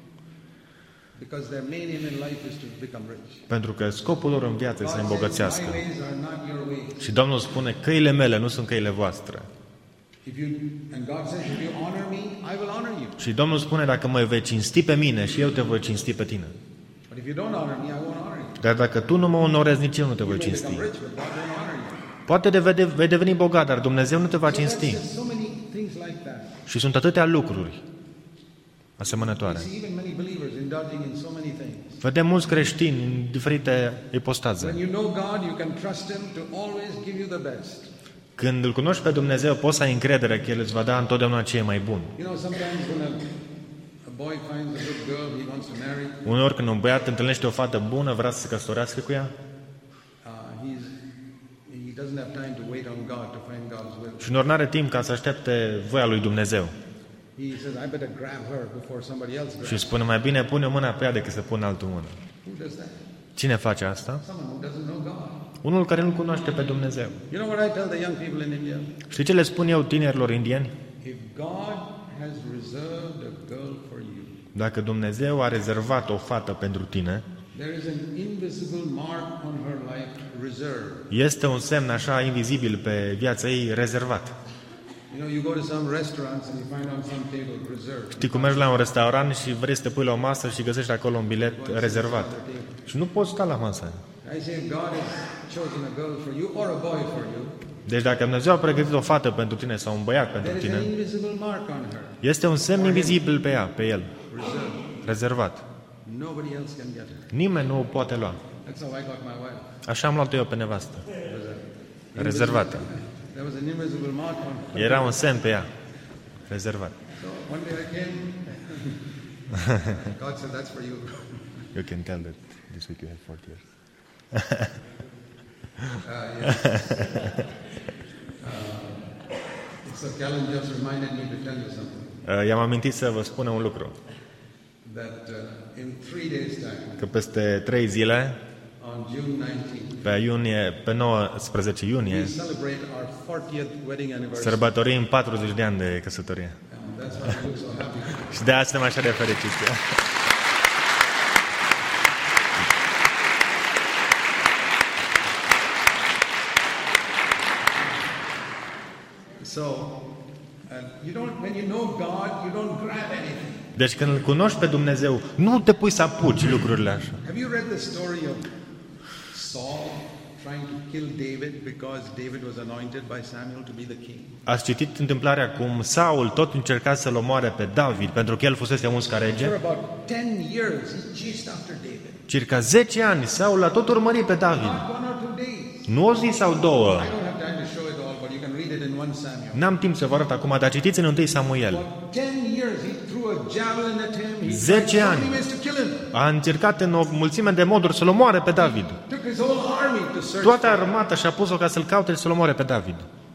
Speaker 1: because their main aim in life is to become rich.
Speaker 2: pentru că scopul lor în viață e să se
Speaker 1: God says,
Speaker 2: îmbogățească.
Speaker 1: my ways are not your ways.
Speaker 2: Și Domnul spune, căile mele nu sunt căile voastre.
Speaker 1: And God says, if you honor me, I will honor you.
Speaker 2: Și Domnul spune, dacă mă vei cinsti pe mine și eu te voi cinsti pe tine.
Speaker 1: But if you don't honor me, I won't honor you.
Speaker 2: Dar dacă tu nu mă onorezi, nici eu nu te voi
Speaker 1: You may
Speaker 2: cinsti.
Speaker 1: become rich, but God won't honor you.
Speaker 2: Poate vei deveni bogat, dar Dumnezeu nu te va
Speaker 1: So that's
Speaker 2: cinsti.
Speaker 1: just so many things like that.
Speaker 2: Și sunt atâtea lucruri asemănătoare.
Speaker 1: You see even many believers indulging in so many things.
Speaker 2: Vedem mulți creștini în diferite ipostaze.
Speaker 1: When you know God, you can trust Him to always give you the best.
Speaker 2: Când îl cunoști pe Dumnezeu, poți să ai încredere că El îți va da întotdeauna ce e mai bun.
Speaker 1: You know, sometimes when a boy finds a good girl he wants to marry,
Speaker 2: Uneori când un băiat întâlnește o fată bună, vrea să se căsătorească cu ea,
Speaker 1: he doesn't have time to wait on God to find God's will.
Speaker 2: și uneori n-are timp ca să aștepte voia lui Dumnezeu.
Speaker 1: He says, I better grab her before somebody else grabs
Speaker 2: Și
Speaker 1: her.
Speaker 2: spune, mai bine pune mâna pe ea decât să pună altul mână.
Speaker 1: Who does that?
Speaker 2: Cine face asta?
Speaker 1: Someone who doesn't know God.
Speaker 2: Unul care nu cunoaște pe Dumnezeu.
Speaker 1: You know what I tell the young people in India?
Speaker 2: Știi ce le spun eu tinerilor indieni?
Speaker 1: If God has reserved a girl for you,
Speaker 2: Dacă Dumnezeu a rezervat o fată pentru tine,
Speaker 1: there is an invisible mark on her life, reserved.
Speaker 2: este un semn așa invizibil pe viața ei, rezervat.
Speaker 1: You know, you go to some restaurants and you find on some table, reserved.
Speaker 2: Știi cum mergi la un restaurant și vrei să te pui la o masă și găsești acolo un bilet rezervat. Și nu poți sta la masă.
Speaker 1: I say, if God has chosen a girl for you or a boy for you,
Speaker 2: Deci dacă Dumnezeu a pregătit o fată pentru tine sau un băiat pentru
Speaker 1: there is an
Speaker 2: tine,
Speaker 1: invisible mark on her,
Speaker 2: este un semn invizibil pe ea, pe el,
Speaker 1: reserved.
Speaker 2: rezervat.
Speaker 1: Nobody else can get her.
Speaker 2: Nimeni nu o poate lua.
Speaker 1: That's how I got my wife.
Speaker 2: Așa am luat eu pe nevastă. Rezervată.
Speaker 1: There was an invisible mark on her.
Speaker 2: Era un semn pe ea. Rezervat.
Speaker 1: So one day I came. God said, "That's for you."
Speaker 2: You can tell that this week you have 40 years.
Speaker 1: Yes. So Callan just reminded me to tell you something.
Speaker 2: I-am amintit să vă spun un lucru.
Speaker 1: That in 3 days' time,
Speaker 2: Că peste 3 zile,
Speaker 1: on June 19th,
Speaker 2: pe 19 iunie,
Speaker 1: we celebrate our 40th wedding anniversary.
Speaker 2: sărbătorim 40 de ani de căsătorie.
Speaker 1: And that's why I look so happy.
Speaker 2: Și de aia suntem așa de fericiți.
Speaker 1: So, when you know God, you don't grab anything.
Speaker 2: Deci când îl cunoști pe Dumnezeu, nu te pui să apuci lucrurile așa.
Speaker 1: Have you read the story of Saul trying to kill David because David was anointed by Samuel to be the king?
Speaker 2: Ați citit întâmplarea cum Saul tot încerca să-l omoare pe David, pentru că el fusese uns ca rege?
Speaker 1: For about 10 years, he chased after David.
Speaker 2: Circa 10 ani, Saul a tot urmărit pe David.
Speaker 1: Not 1 or 2 days.
Speaker 2: Nu o zi sau două.
Speaker 1: I don't have time to show it all, but you can read it in 1 Samuel.
Speaker 2: N-am timp să vă arăt acum, dar citiți în 1 Samuel.
Speaker 1: For 10 years, he threw a javelin at him. He
Speaker 2: 10
Speaker 1: tried so
Speaker 2: ani.
Speaker 1: many ways to kill him.
Speaker 2: A încercat în o mulțime de moduri să-l omoare pe David.
Speaker 1: Took his whole army to search
Speaker 2: Toată
Speaker 1: for him.
Speaker 2: armata și-a pus-o ca să-l caute și să-l omoare pe David.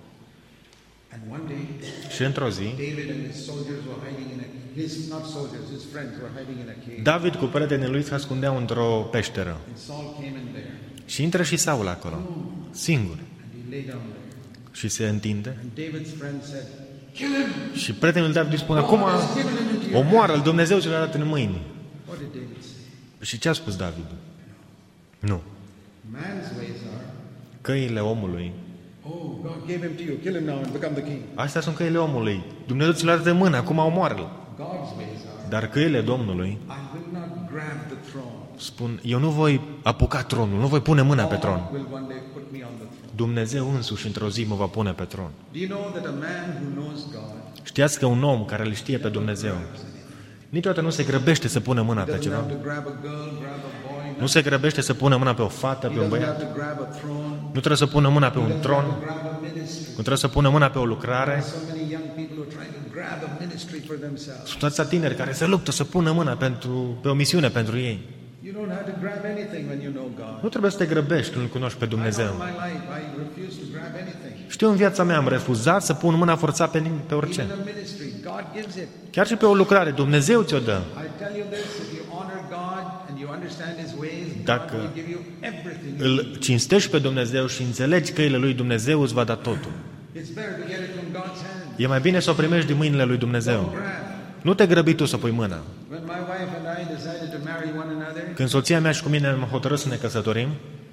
Speaker 1: And one day,
Speaker 2: Și într-o zi,
Speaker 1: David and his soldiers were hiding in his friends were hiding in a cave.
Speaker 2: David cu prietenii lui se ascundeau într-o peșteră.
Speaker 1: And Saul came in there.
Speaker 2: Și intră și Saul acolo, singur.
Speaker 1: And he lay down there.
Speaker 2: Și se întinde.
Speaker 1: And David's friend said, "Kill him."
Speaker 2: Și prietenul lui David îi spune, acum omoară-l, Dumnezeu ți l-a dat în mâini.
Speaker 1: What did David say?
Speaker 2: Și ce a spus David? Nu.
Speaker 1: Man's ways are,
Speaker 2: Căile omului.
Speaker 1: oh, God gave him to you. Kill him now and become the king.
Speaker 2: Astea sunt căile omului. Dumnezeu ți l-a dat în mână, acum omoară-l.
Speaker 1: God's ways are,
Speaker 2: Dar căile Domnului
Speaker 1: I will not grab the throne.
Speaker 2: spun, eu nu voi apuca tronul, nu voi pune mâna pe tron.
Speaker 1: God will one day put me on the throne.
Speaker 2: Dumnezeu însuși într-o zi mă va pune pe tron.
Speaker 1: Do you know that a man who knows God
Speaker 2: Știați că un om care îl știe pe Dumnezeu niciodată nu se grăbește să pună mâna pe
Speaker 1: doesn't
Speaker 2: ceva.
Speaker 1: have to grab a girl, grab a boy.
Speaker 2: Nu se grăbește să pună mâna pe o fată,
Speaker 1: He
Speaker 2: pe un
Speaker 1: doesn't
Speaker 2: băiat.
Speaker 1: have to grab a throne.
Speaker 2: Nu trebuie să pună mâna pe un
Speaker 1: He doesn't
Speaker 2: tron.
Speaker 1: have to grab a ministry.
Speaker 2: Nu trebuie să pună mâna pe o lucrare.
Speaker 1: So many young people who are trying to grab a ministry for themselves.
Speaker 2: Sunt atâția tineri care se luptă să pună mâna pe o misiune pentru ei.
Speaker 1: You don't have to grab anything when you know God.
Speaker 2: Nu trebuie să te grăbești când îl cunoști pe
Speaker 1: I know
Speaker 2: Dumnezeu.
Speaker 1: in my life I refuse to grab anything.
Speaker 2: Știu, în viața mea am refuzat să pun mâna forțat pe orice.
Speaker 1: Even a ministry, God gives it.
Speaker 2: Chiar și pe o lucrare, Dumnezeu ți-o dă.
Speaker 1: I tell you this, if you honor God and you understand His ways, God
Speaker 2: Dacă
Speaker 1: will give you everything.
Speaker 2: îl cinstești pe Dumnezeu și înțelegi căile lui Dumnezeu, îți va da totul.
Speaker 1: It's better to get it from God's hand.
Speaker 2: E mai bine să o primești din mâinile lui Dumnezeu.
Speaker 1: Don't grab.
Speaker 2: Nu te grăbi tu să pui mâna.
Speaker 1: When my wife and I decided to marry one another,
Speaker 2: Când soția mea și cu mine am hotărât să ne căsătorim,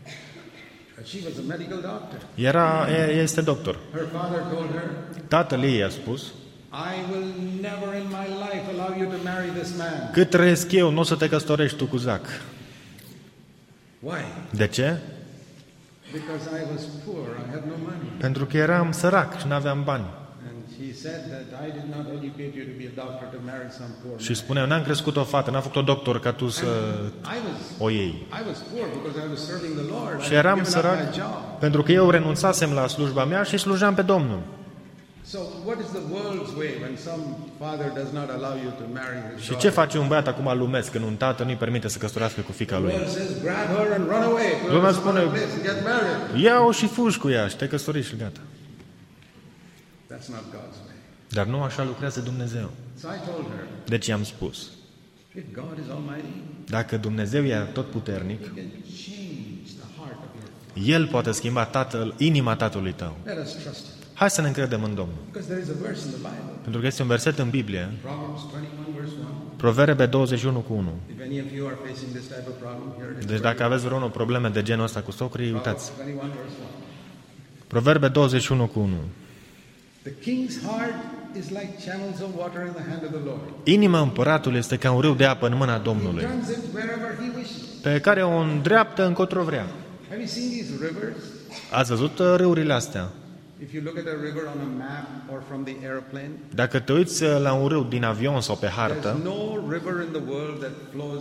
Speaker 1: she was a medical doctor.
Speaker 2: este doctor.
Speaker 1: Her father told her,
Speaker 2: Tatăl ei a spus,
Speaker 1: I will never in my life allow you to marry this man.
Speaker 2: cât trăiesc eu, nu o să te căsătorești tu cu Zac.
Speaker 1: Why?
Speaker 2: De ce?
Speaker 1: Because I was poor, I had no money.
Speaker 2: Pentru că eram sărac și nu aveam bani.
Speaker 1: And she said that I did not educate you to be a doctor to marry some poor man.
Speaker 2: Și spunea, n-am crescut o fată, n-am făcut o doctor ca tu să o iei.
Speaker 1: I was poor because I was serving the Lord.
Speaker 2: Și
Speaker 1: I had
Speaker 2: eram
Speaker 1: given up
Speaker 2: sărac
Speaker 1: my job.
Speaker 2: pentru că eu renunțasem la slujba mea și slujam pe Domnul.
Speaker 1: So what is the world's way when some father does not allow you to marry his
Speaker 2: Și
Speaker 1: daughter?
Speaker 2: ce face un băiat acum lumesc când un tată nu-i permite să căsătorească cu fiica
Speaker 1: The
Speaker 2: lui?
Speaker 1: world says, grab her and run away. Go
Speaker 2: Lumea
Speaker 1: to some other
Speaker 2: spune,
Speaker 1: place and get married.
Speaker 2: ia-o și fugi cu ea și te căsătoriști și gata.
Speaker 1: That's not God's way.
Speaker 2: Dar nu așa lucrează Dumnezeu.
Speaker 1: So I told her,
Speaker 2: Deci i-am spus,
Speaker 1: if God is almighty,
Speaker 2: dacă Dumnezeu e atotputernic,
Speaker 1: He can change the heart of your
Speaker 2: El poate schimba inima tatălui tău.
Speaker 1: Let us trust Him.
Speaker 2: Hai să ne încredem în Domnul.
Speaker 1: Because there is a verse in the Bible,
Speaker 2: Pentru că este un verset în Biblie,
Speaker 1: Proverbs 21 verse 1.
Speaker 2: Proverbe 21 cu 1.
Speaker 1: If any of you are facing this type of problem, here it is.
Speaker 2: Deci dacă aveți vreo probleme de genul ăsta cu socrii, uitați.
Speaker 1: Proverbs 21 verse 1.
Speaker 2: Proverbe 21 cu 1.
Speaker 1: The king's heart is like channels of water in the hand of the Lord.
Speaker 2: Inima împăratului este ca un râu de apă în mâna
Speaker 1: He
Speaker 2: Domnului,
Speaker 1: turns it wherever He wishes.
Speaker 2: pe care o îndreaptă încotro vrea.
Speaker 1: Have you seen these rivers?
Speaker 2: Ați văzut râurile astea?
Speaker 1: If you look at a river on a map or from the airplane,
Speaker 2: Dacă te uiți la un râu din avion sau pe
Speaker 1: there's
Speaker 2: hartă,
Speaker 1: no river in the world that flows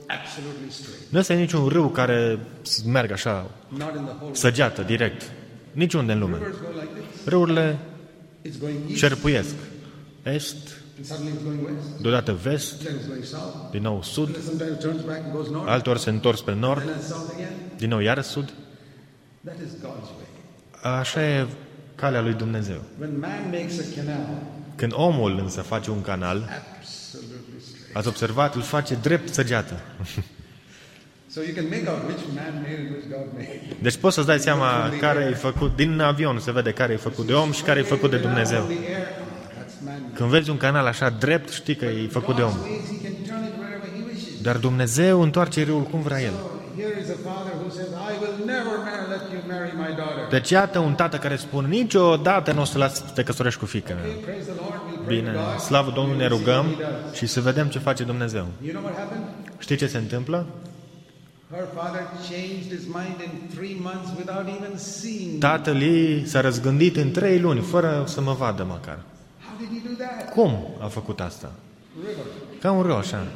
Speaker 1: absolutely straight.
Speaker 2: Nu este niciun râu care să meargă așa,
Speaker 1: Not in the whole.
Speaker 2: săgeată, direct. Niciunde în lume.
Speaker 1: Rivers go like this.
Speaker 2: Râurile
Speaker 1: It's going east,
Speaker 2: șerpuiesc. Est,
Speaker 1: and suddenly it's going west.
Speaker 2: deodată vest,
Speaker 1: Then it's going south.
Speaker 2: din nou sud,
Speaker 1: And then sometimes it turns back and goes north.
Speaker 2: alteori se întorc spre nord,
Speaker 1: And then south again.
Speaker 2: din nou iar sud.
Speaker 1: That is God's way.
Speaker 2: Așa e calea lui Dumnezeu.
Speaker 1: When man makes a canal,
Speaker 2: Când omul însă face un canal,
Speaker 1: absolutely straight.
Speaker 2: ați observat, îl face drept săgeată.
Speaker 1: So you can make out which man made it, which God made.
Speaker 2: Deci poți să-ți dai seama care e făcut, din avion se vede care e făcut de om și care e făcut de Dumnezeu.
Speaker 1: The air, that's man.
Speaker 2: Când vezi un canal așa drept, știi că e făcut de om.
Speaker 1: God's ways, he can turn it wherever he wishes.
Speaker 2: Dar Dumnezeu întoarce râul cum vrea El.
Speaker 1: So here is a father who says, I will never let you marry my daughter.
Speaker 2: Deci iată un tată care spune, niciodată nu o să las să te căsătorești cu fiica mea.
Speaker 1: Okay, praise the Lord, we'll pray
Speaker 2: Bine,
Speaker 1: to God.
Speaker 2: slavă Domnului, ne rugăm și să vedem ce face Dumnezeu.
Speaker 1: You know what happened?
Speaker 2: Știi ce se întâmplă?
Speaker 1: Her father changed his mind in 3 months without even seeing.
Speaker 2: Tatăl ei s-a răzgândit în 3 luni, fără să mă vadă măcar.
Speaker 1: How did he do that?
Speaker 2: Cum a făcut asta?
Speaker 1: River.
Speaker 2: Ca un râu așa.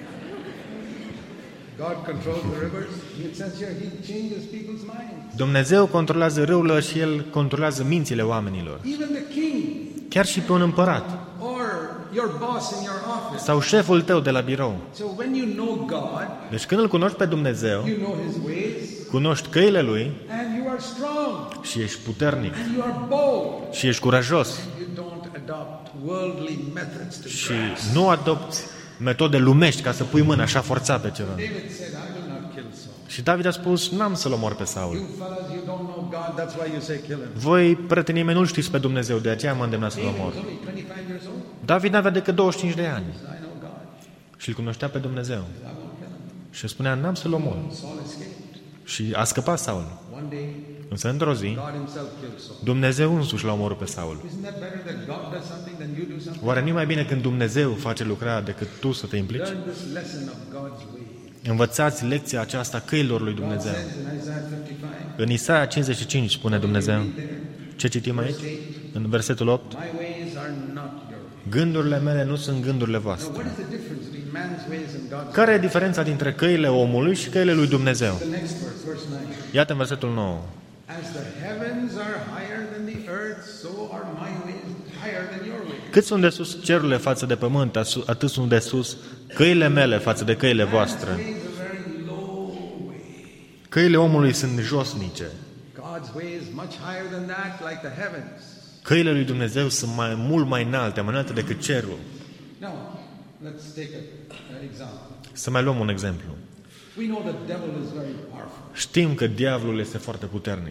Speaker 1: God controls the rivers. It says here he changes people's minds.
Speaker 2: Dumnezeu controlează râurile și El controlează mințile oamenilor.
Speaker 1: Even the king
Speaker 2: Chiar și pe un împărat
Speaker 1: or your boss in your office.
Speaker 2: sau șeful tău de la birou.
Speaker 1: So when you know God,
Speaker 2: Deci când îl cunoști pe Dumnezeu,
Speaker 1: you know his ways,
Speaker 2: cunoști căile Lui
Speaker 1: and you are strong,
Speaker 2: și ești puternic
Speaker 1: and you are bold.
Speaker 2: și ești curajos
Speaker 1: You don't adopt worldly methods to
Speaker 2: și
Speaker 1: grasp.
Speaker 2: nu adopți metode lumești ca să pui mâna așa forțat pe ceva.
Speaker 1: David said, I will not kill Saul.
Speaker 2: Și David a spus, n-am să-l omor pe Saul.
Speaker 1: You fellas, you don't know God, that's why you say kill him.
Speaker 2: Voi, prietenii mei, nu știți pe Dumnezeu, de aceea mă îndemnați să-l
Speaker 1: David
Speaker 2: omor.
Speaker 1: was only 25 years old.
Speaker 2: David n-avea decât 25 de ani
Speaker 1: I know God.
Speaker 2: și îl cunoștea pe Dumnezeu.
Speaker 1: I won't kill him.
Speaker 2: Și spunea, n-am să-l omor.
Speaker 1: Saul escaped.
Speaker 2: Și a scăpat Saul.
Speaker 1: One day,
Speaker 2: Însă într-o zi,
Speaker 1: God himself killed Saul.
Speaker 2: Dumnezeu însuși l-a omorât pe Saul.
Speaker 1: Isn't that better that God does something than you do something?
Speaker 2: Oare nu mai bine când Dumnezeu face lucrarea decât tu să te implici?
Speaker 1: Learn this lesson of God's way.
Speaker 2: Învățați lecția aceasta a căilor lui
Speaker 1: God
Speaker 2: Dumnezeu.
Speaker 1: says in Isaiah 55,
Speaker 2: În Isaia 55 spune Dumnezeu. Ce citim aici? În versetul 8.
Speaker 1: my ways are not your ways.
Speaker 2: Gândurile mele nu sunt gândurile
Speaker 1: Now,
Speaker 2: voastre.
Speaker 1: what is the difference between man's ways and God's
Speaker 2: Care e
Speaker 1: ways?
Speaker 2: diferența dintre căile omului și căile lui Dumnezeu?
Speaker 1: The next verse, verse 9.
Speaker 2: Iată în versetul 9.
Speaker 1: As the heavens are higher than the earth, so are my ways higher than your ways.
Speaker 2: Cât sunt de sus cerurile față de pământ, atât sunt de sus căile mele față de căile voastre.
Speaker 1: Ways are very low way.
Speaker 2: Căile omului sunt josnice.
Speaker 1: God's way is much higher than that, like the heavens.
Speaker 2: Căile lui Dumnezeu sunt mult mai înalte, mai înalte decât cerul.
Speaker 1: Now, let's take an example.
Speaker 2: Să mai luăm un exemplu.
Speaker 1: We know the devil is very powerful.
Speaker 2: Știm că diavolul este foarte puternic.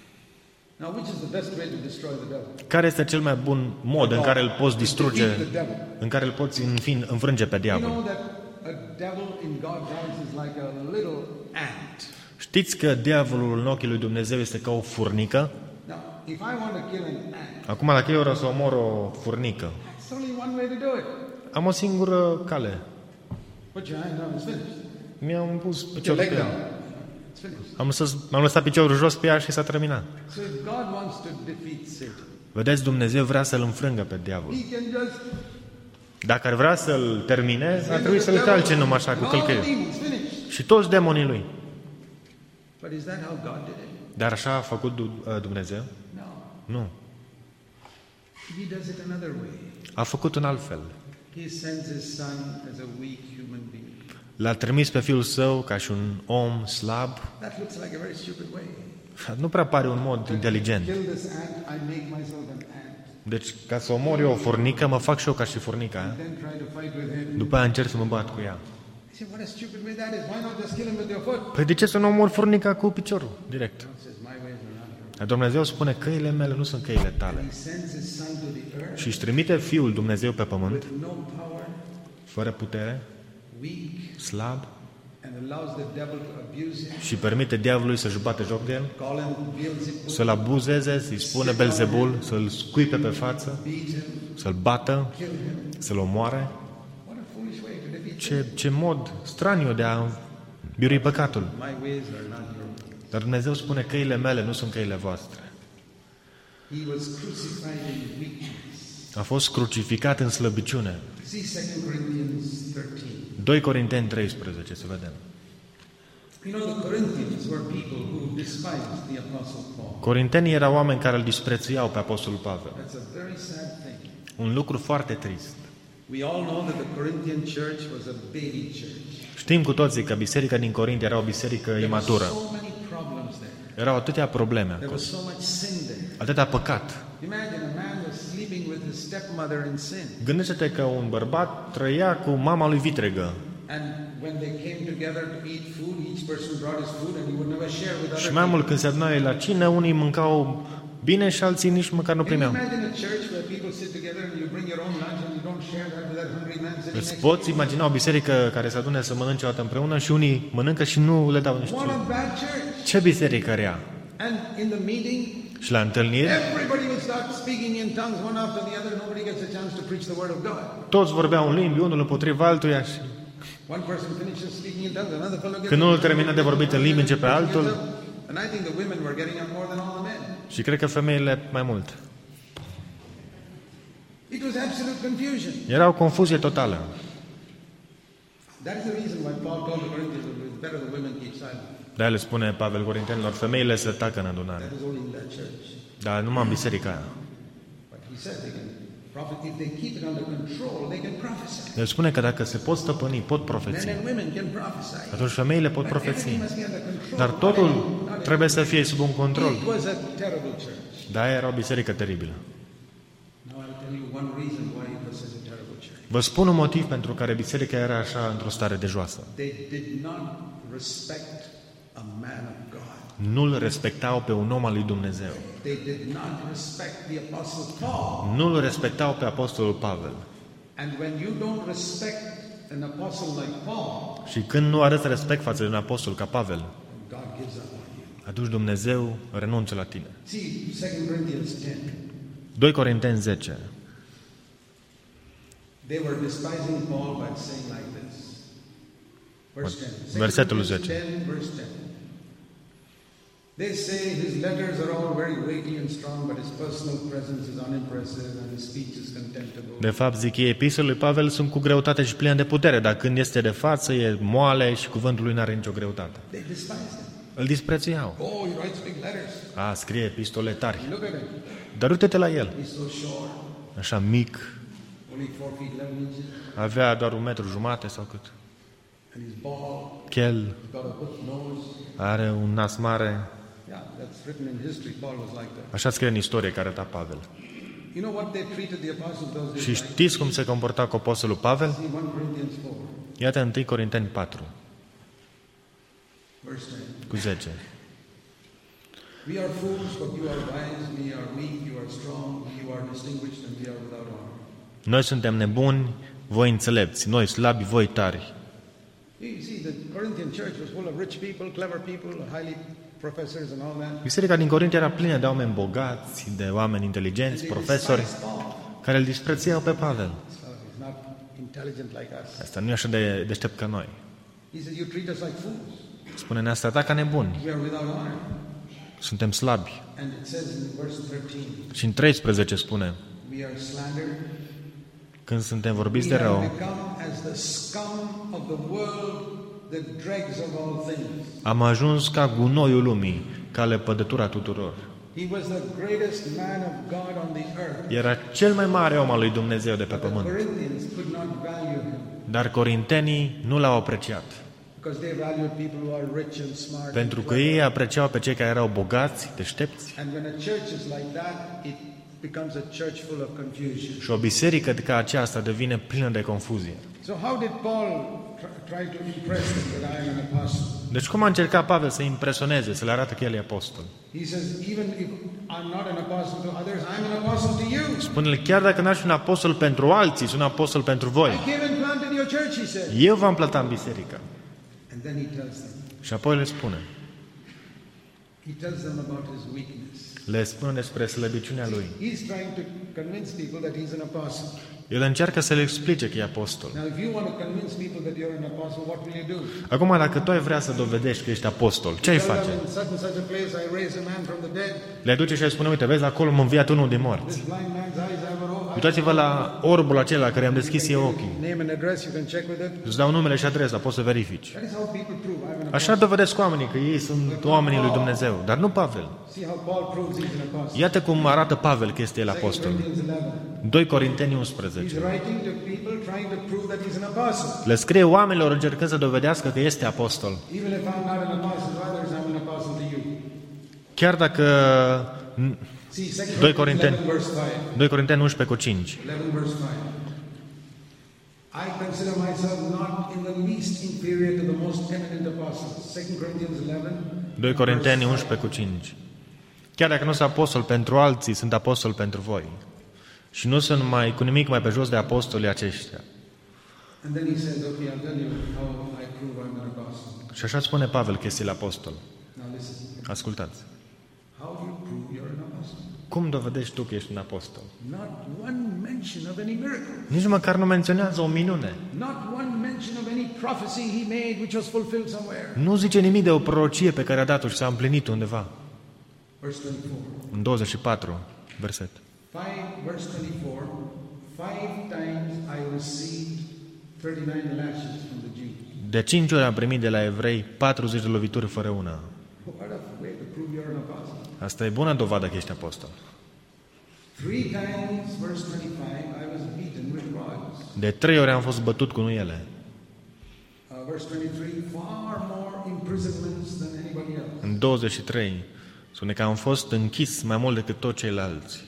Speaker 1: Now, which is the best way to destroy the devil?
Speaker 2: Care este cel mai bun mod în care îl poți distruge, în care îl poți înfrânge pe
Speaker 1: You
Speaker 2: diavol?
Speaker 1: know that a devil in God's eyes is like a little ant.
Speaker 2: Știți că diavolul în ochii lui Dumnezeu este ca o furnică?
Speaker 1: Now, if I want to kill an ant,
Speaker 2: Acum, dacă eu vreau să omor o furnică,
Speaker 1: there's only one way to do it.
Speaker 2: am o singură cale.
Speaker 1: Put your hand down, it's finished.
Speaker 2: Mi-am pus
Speaker 1: Put your
Speaker 2: piciorul
Speaker 1: leg
Speaker 2: pe ea.
Speaker 1: down. It's finished.
Speaker 2: M-am lăsat piciorul jos pe ea și s-a terminat.
Speaker 1: So if God wants to defeat Satan,
Speaker 2: Vedeți, Dumnezeu vrea să-l înfrângă pe diavol.
Speaker 1: he can just
Speaker 2: Dacă ar vrea să-l termine, ar trebui să-l calce numai așa cu
Speaker 1: all the
Speaker 2: călcăiul.
Speaker 1: demons, finished.
Speaker 2: Și toți demonii lui.
Speaker 1: But is that how God did it?
Speaker 2: Dar așa a făcut Dumnezeu?
Speaker 1: No.
Speaker 2: Nu.
Speaker 1: He does it another way.
Speaker 2: A făcut în alt fel.
Speaker 1: He sends his son as a weak human being.
Speaker 2: L-a trimis pe Fiul Său ca și un om slab.
Speaker 1: That looks like a very stupid way.
Speaker 2: Nu prea pare un mod inteligent.
Speaker 1: Kill this ant, I make myself an ant.
Speaker 2: Deci, ca să omor eu o furnică, mă fac și eu ca și furnica.
Speaker 1: Then try to fight with him.
Speaker 2: După aia încerc să mă bat cu ea.
Speaker 1: He said, what a stupid way that is. Why not just kill him with your foot?
Speaker 2: Păi de ce să nu omor furnica cu piciorul? Direct.
Speaker 1: He says, my ways are not yours.
Speaker 2: Dar Dumnezeu spune, căile mele nu sunt căile tale.
Speaker 1: He sends his son to the earth
Speaker 2: Și își trimite Fiul Dumnezeu pe pământ,
Speaker 1: with no power,
Speaker 2: fără putere,
Speaker 1: weak,
Speaker 2: slab,
Speaker 1: and allows the devil to abuse him.
Speaker 2: și permite diavolului să-și bate joc de el,
Speaker 1: Call him Beelzebub,
Speaker 2: să-l abuzeze, să-i spune Belzebul, să-l scuipe pe față,
Speaker 1: beat him,
Speaker 2: să-l bată,
Speaker 1: kill him.
Speaker 2: să-l omoare.
Speaker 1: What a foolish way to defeat
Speaker 2: Ce mod straniu de a birui păcatul.
Speaker 1: My ways are not your ways.
Speaker 2: Dar Dumnezeu spune, căile mele nu sunt căile voastre.
Speaker 1: He was crucified in weakness.
Speaker 2: A fost crucificat în slăbiciune.
Speaker 1: See 2 Corinthians 13.
Speaker 2: 2 Corinteni 13, să vedem.
Speaker 1: You know, the Corinthians were people who despised the Apostle Paul.
Speaker 2: Corintenii erau oameni care îl disprețuiau pe apostolul Pavel.
Speaker 1: That's a very sad thing.
Speaker 2: Un lucru foarte trist.
Speaker 1: We all know that the Corinthian church was a baby church.
Speaker 2: Știm cu toții că biserica din Corint era o biserică imatură.
Speaker 1: There were so many problems there.
Speaker 2: Erau atâtea probleme
Speaker 1: There
Speaker 2: acolo,
Speaker 1: was so much sin there.
Speaker 2: atâta păcat.
Speaker 1: Imagine a man was sleeping with his stepmother in sin.
Speaker 2: Gândește-te că un bărbat trăia cu mama lui vitregă.
Speaker 1: And when they came together to eat food, each person brought his food and he would never share with other
Speaker 2: Și mai mult,
Speaker 1: people.
Speaker 2: când se adunau ei la cină, unii mâncau bine și alții nici măcar nu
Speaker 1: Can you
Speaker 2: primeau.
Speaker 1: imagine a church where people sit together and you bring your own lunch and you don't share that with that hungry man sitting
Speaker 2: Îți
Speaker 1: next
Speaker 2: poți
Speaker 1: to you?
Speaker 2: imagina o biserică care se adune să mănânce o dată împreună și unii mănâncă și nu le dau nici
Speaker 1: What a bad church.
Speaker 2: ce biserică rea?
Speaker 1: And in the meeting,
Speaker 2: Și la întâlniri,
Speaker 1: everybody would start speaking in tongues one after the other. Nobody gets a chance to preach the word of God.
Speaker 2: toți vorbeau în limbi, unul împotriva altuia și
Speaker 1: One person finishes speaking in tongues, another fellow gets
Speaker 2: când unul termină de vorbit în limbi, începe altul
Speaker 1: And I think the women were getting up more than all the men.
Speaker 2: și cred că femeile mai mult.
Speaker 1: It was absolute confusion.
Speaker 2: Era o confuzie totală.
Speaker 1: That is the reason why Paul told the Corinthians it was better the women keep silent.
Speaker 2: De-aia le spune Pavel Corintenilor, femeile să tacă în adunare.
Speaker 1: That is only in that church.
Speaker 2: Dar numai în biserica aia.
Speaker 1: But he said they can prophet if they keep it under control, they can prophesy.
Speaker 2: El spune că dacă se pot stăpâni, pot
Speaker 1: Men
Speaker 2: profeți.
Speaker 1: and women can prophesy.
Speaker 2: Atunci femeile pot
Speaker 1: But
Speaker 2: profeți.
Speaker 1: everything must be under control.
Speaker 2: Dar totul trebuie să fie sub un control.
Speaker 1: It was a terrible church.
Speaker 2: Da, era o biserică teribilă.
Speaker 1: Now I'll tell you one reason why it was such a terrible church.
Speaker 2: Vă spun un motiv pentru care biserica era așa într-o stare de joasă.
Speaker 1: They did not respect a man of God.
Speaker 2: Nu-l respectau pe un om al lui Dumnezeu.
Speaker 1: They did not respect the apostle Paul.
Speaker 2: Nu-l respectau pe apostolul Pavel.
Speaker 1: And when you don't respect an apostle like Paul,
Speaker 2: Și când nu arăți respect față de un apostol ca Pavel,
Speaker 1: God gives up on you.
Speaker 2: atunci Dumnezeu renunță la tine.
Speaker 1: See, 2 Corinthians 10.
Speaker 2: 2 Corinteni 10.
Speaker 1: They were despising Paul by saying like this. Verse 10.
Speaker 2: Versetul
Speaker 1: 2 Corinthians
Speaker 2: 10.
Speaker 1: 10, verse 10. They say his letters are all very weighty and strong, but his personal presence is unimpressive and his speech is contemptible.
Speaker 2: De fapt, zic ei, epistolele lui Pavel sunt cu greutate și pline de putere, dar când este de față, e moale și cuvântul lui nu are nicio greutate.
Speaker 1: They despised him.
Speaker 2: Îl disprețuiau.
Speaker 1: Oh, he writes big letters.
Speaker 2: Scrie epistole tari.
Speaker 1: Look at him.
Speaker 2: Dar uite-te la el.
Speaker 1: He's so short,
Speaker 2: Așa mic,
Speaker 1: only 4 feet 11 inches,
Speaker 2: avea doar 1,5 metru sau cât.
Speaker 1: and he's bald.
Speaker 2: Chel,
Speaker 1: He's got a hook nose.
Speaker 2: are un nas mare.
Speaker 1: Yeah, that's written in history. Paul was like that.
Speaker 2: Așa scrie în istorie că arăta Pavel.
Speaker 1: You know what they treated the apostles those days
Speaker 2: Și
Speaker 1: like?
Speaker 2: știți cum se comporta cu apostolul Pavel?
Speaker 1: See 1 Corinthians 4,
Speaker 2: Iată 1 Corinteni 4,
Speaker 1: verse 10.
Speaker 2: cu 10.
Speaker 1: We are fools, but you are wise. We are weak, you are strong. You are distinguished, and we are without honor.
Speaker 2: Noi suntem nebuni, voi înțelepți, noi slabi, voi tari.
Speaker 1: You see, the Corinthian church was full of rich people, clever people, highly professors and all that.
Speaker 2: Biserica din Corint era plină de oameni bogați, de oameni inteligenți,
Speaker 1: They
Speaker 2: profesori,
Speaker 1: despised Paul.
Speaker 2: care îl disprețuiau pe Pavel.
Speaker 1: So he's not intelligent like us.
Speaker 2: Asta nu e așa de deștept ca noi.
Speaker 1: He said, you treat us like fools.
Speaker 2: Spune, ne-ați tratat ca nebuni,
Speaker 1: We are without honor.
Speaker 2: suntem slabi.
Speaker 1: And it says in verse 13,
Speaker 2: Și în 13 spune,
Speaker 1: we are slandered.
Speaker 2: când suntem vorbiți de
Speaker 1: We have
Speaker 2: rău,
Speaker 1: become as the scum of the world, the dregs of all things.
Speaker 2: am ajuns ca gunoiul lumii, ca lepădătura tuturor.
Speaker 1: He was the greatest man of God on the earth.
Speaker 2: Era cel mai mare om al lui Dumnezeu de pe
Speaker 1: The
Speaker 2: pământ.
Speaker 1: Corinthians could not value him
Speaker 2: Dar corintenii nu l-au apreciat,
Speaker 1: because they valued people who are rich and smart.
Speaker 2: pentru
Speaker 1: and
Speaker 2: că
Speaker 1: clever.
Speaker 2: ei apreciau pe cei care erau bogați, deștepți.
Speaker 1: And when a church is like that, it becomes a church full of confusion.
Speaker 2: Și o biserică ca aceasta devine plină de confuzie.
Speaker 1: So how did Paul try to impress them that I am an apostle?
Speaker 2: Deci cum a încercat Pavel să impresioneze, să le arate că el e apostol?
Speaker 1: He says, even if I'm not an apostle to others, I'm an apostle to you.
Speaker 2: Spune-le, chiar dacă n-aș fi un apostol pentru alții, sunt un apostol pentru voi.
Speaker 1: I came and planted your church, he said.
Speaker 2: Eu v-am plantat în biserică.
Speaker 1: And then he tells them.
Speaker 2: Și apoi le spune.
Speaker 1: He tells them about his weakness.
Speaker 2: Le spune despre slăbiciunea lui.
Speaker 1: He's trying to convince people that he's an apostle.
Speaker 2: El încearcă să le explice că e apostol.
Speaker 1: Now, if you want to convince people that you're an apostle, what will you do?
Speaker 2: Acum, dacă tu ai vrea să dovedești că ești apostol, ce ai
Speaker 1: Tell
Speaker 2: face?
Speaker 1: them in such and such a place I raised a man from the dead.
Speaker 2: Le duce și le spune, uite, vezi, acolo m-a înviat unul din morți.
Speaker 1: This blind man's eyes I were opened.
Speaker 2: Uitați-vă la orbul acela care am deschis eu ochii.
Speaker 1: Name and address, you can check with it.
Speaker 2: Îți dau numele și adresa, poți să verifici.
Speaker 1: That is how people prove I'm an
Speaker 2: Așa dovedesc oamenii că ei sunt oamenii lui Dumnezeu, dar nu Pavel.
Speaker 1: See how Paul proves he's an apostle.
Speaker 2: Iată cum arată Pavel că este el apostol. 2 Corinteni 11.
Speaker 1: He's writing to people trying to prove that he's an apostle.
Speaker 2: Le scrie oamenilor încercând să dovedească că este apostol.
Speaker 1: Even if I'm not an apostle to others, I'm an apostle to you.
Speaker 2: Chiar dacă
Speaker 1: See,
Speaker 2: 2 Corinteni
Speaker 1: 11 verse 5.
Speaker 2: 2 Corinteni 11 cu 5.
Speaker 1: 11 verse 5. I consider myself not in the least inferior to the most eminent apostles. 2 Corinthians 11.
Speaker 2: 2 Corinteni 11 cu 5. Chiar dacă nu sunt apostol pentru alții, sunt apostol pentru voi. Și nu sunt mai cu nimic mai pe jos de apostolii aceștia.
Speaker 1: And then he says, okay, I'll tell you how I prove I'm an apostle.
Speaker 2: Și așa spune Pavel că este el apostol.
Speaker 1: Now listen.
Speaker 2: Ascultați.
Speaker 1: How do you prove you're an apostle?
Speaker 2: Cum dovedești tu că ești un apostol?
Speaker 1: Not one mention of any miracle.
Speaker 2: Nici măcar nu menționează o minune.
Speaker 1: Not one mention of any prophecy he made which was fulfilled somewhere.
Speaker 2: Nu zice nimic de o prorocie pe care a dat-o și s-a împlinit undeva.
Speaker 1: Verse 24.
Speaker 2: În 24, verset.
Speaker 1: 5, verse 24. 5 times I received 39 lashes from the Jews.
Speaker 2: De 5 ori am primit de la evrei 40 de lovituri fără una.
Speaker 1: What a way to prove you're an apostle.
Speaker 2: Asta e bună dovadă că ești apostol.
Speaker 1: 3 times, verse 25, I was beaten with rods.
Speaker 2: De 3 ori am fost bătut cu nuiele.
Speaker 1: Verse 23, far more imprisonments than anybody else.
Speaker 2: În 23 spune că am fost închis mai mult decât toți ceilalți.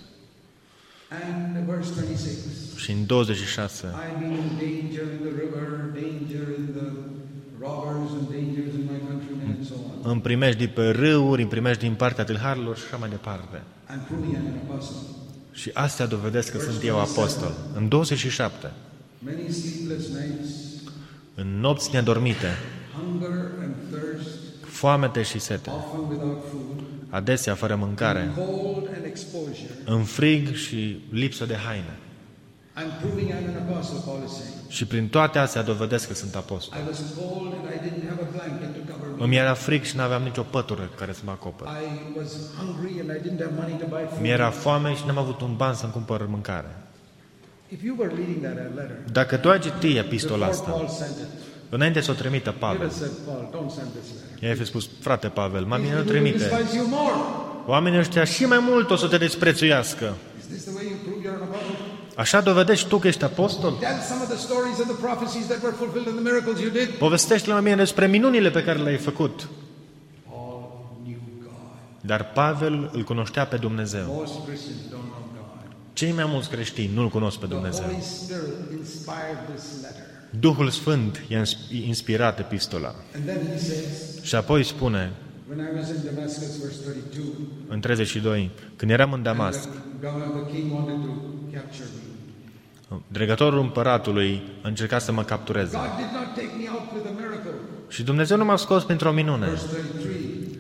Speaker 1: And verse 26,
Speaker 2: Și în 26
Speaker 1: I've been in danger in the river, danger in the robbers and dangers in my countrymen and so on.
Speaker 2: în primejdii pe râuri, în primejdii din partea tâlharilor și așa mai departe.
Speaker 1: I'm proving I'm an apostle.
Speaker 2: Și astea dovedesc că sunt eu apostol. În 27,
Speaker 1: Many sleepless nights,
Speaker 2: în nopți nedormite,
Speaker 1: hunger and thirst,
Speaker 2: foamete și sete,
Speaker 1: often without food,
Speaker 2: adesea fără mâncare,
Speaker 1: cold and exposure.
Speaker 2: în frig și lipsă de haine.
Speaker 1: I'm proving I'm an apostle, Paul is saying.
Speaker 2: Și prin toate astea dovedesc că sunt apostol.
Speaker 1: I was cold and I didn't have a blanket to cover me.
Speaker 2: Îmi era frig și nu aveam nicio pătură care să mă acopere.
Speaker 1: I was hungry and I didn't have money to buy food.
Speaker 2: Mi-era foame și n-am avut un ban să-mi cumpăr mâncare.
Speaker 1: If you were reading that letter,
Speaker 2: Dacă tu ai citit epistola
Speaker 1: before Paul
Speaker 2: asta,
Speaker 1: sent it,
Speaker 2: înainte să o trimită
Speaker 1: you'd
Speaker 2: Pavel,
Speaker 1: have said, Paul, don't send this letter.
Speaker 2: i-ai fi spus, frate Pavel, mai bine nu
Speaker 1: These people will
Speaker 2: trimite.
Speaker 1: despise you more.
Speaker 2: Oamenii ăștia și mai mult o să te desprețuiască.
Speaker 1: Is this the way you prove you're an apostle?
Speaker 2: Așa dovedești tu că ești apostol?
Speaker 1: Tell some of the stories of the prophecies that were fulfilled and the miracles you did.
Speaker 2: Povestește-le mai bine despre minunile pe care le-ai făcut.
Speaker 1: Paul knew God.
Speaker 2: Dar Pavel îl cunoștea pe Dumnezeu.
Speaker 1: Most Christians don't know God.
Speaker 2: Cei mai mulți creștini nu-L cunosc pe
Speaker 1: The
Speaker 2: Dumnezeu.
Speaker 1: Holy Spirit inspired this letter.
Speaker 2: Duhul Sfânt i-a inspirat epistola.
Speaker 1: And then he says,
Speaker 2: Și apoi spune,
Speaker 1: when I was in Damascus, verse 32,
Speaker 2: în 32, când eram în Damasc,
Speaker 1: the governor, the king wanted to capture me.
Speaker 2: dregătorul împăratului a încercat să mă captureze.
Speaker 1: God did not take me out with a miracle.
Speaker 2: Și Dumnezeu nu m-a scos printr-o minune,
Speaker 1: Verse 33,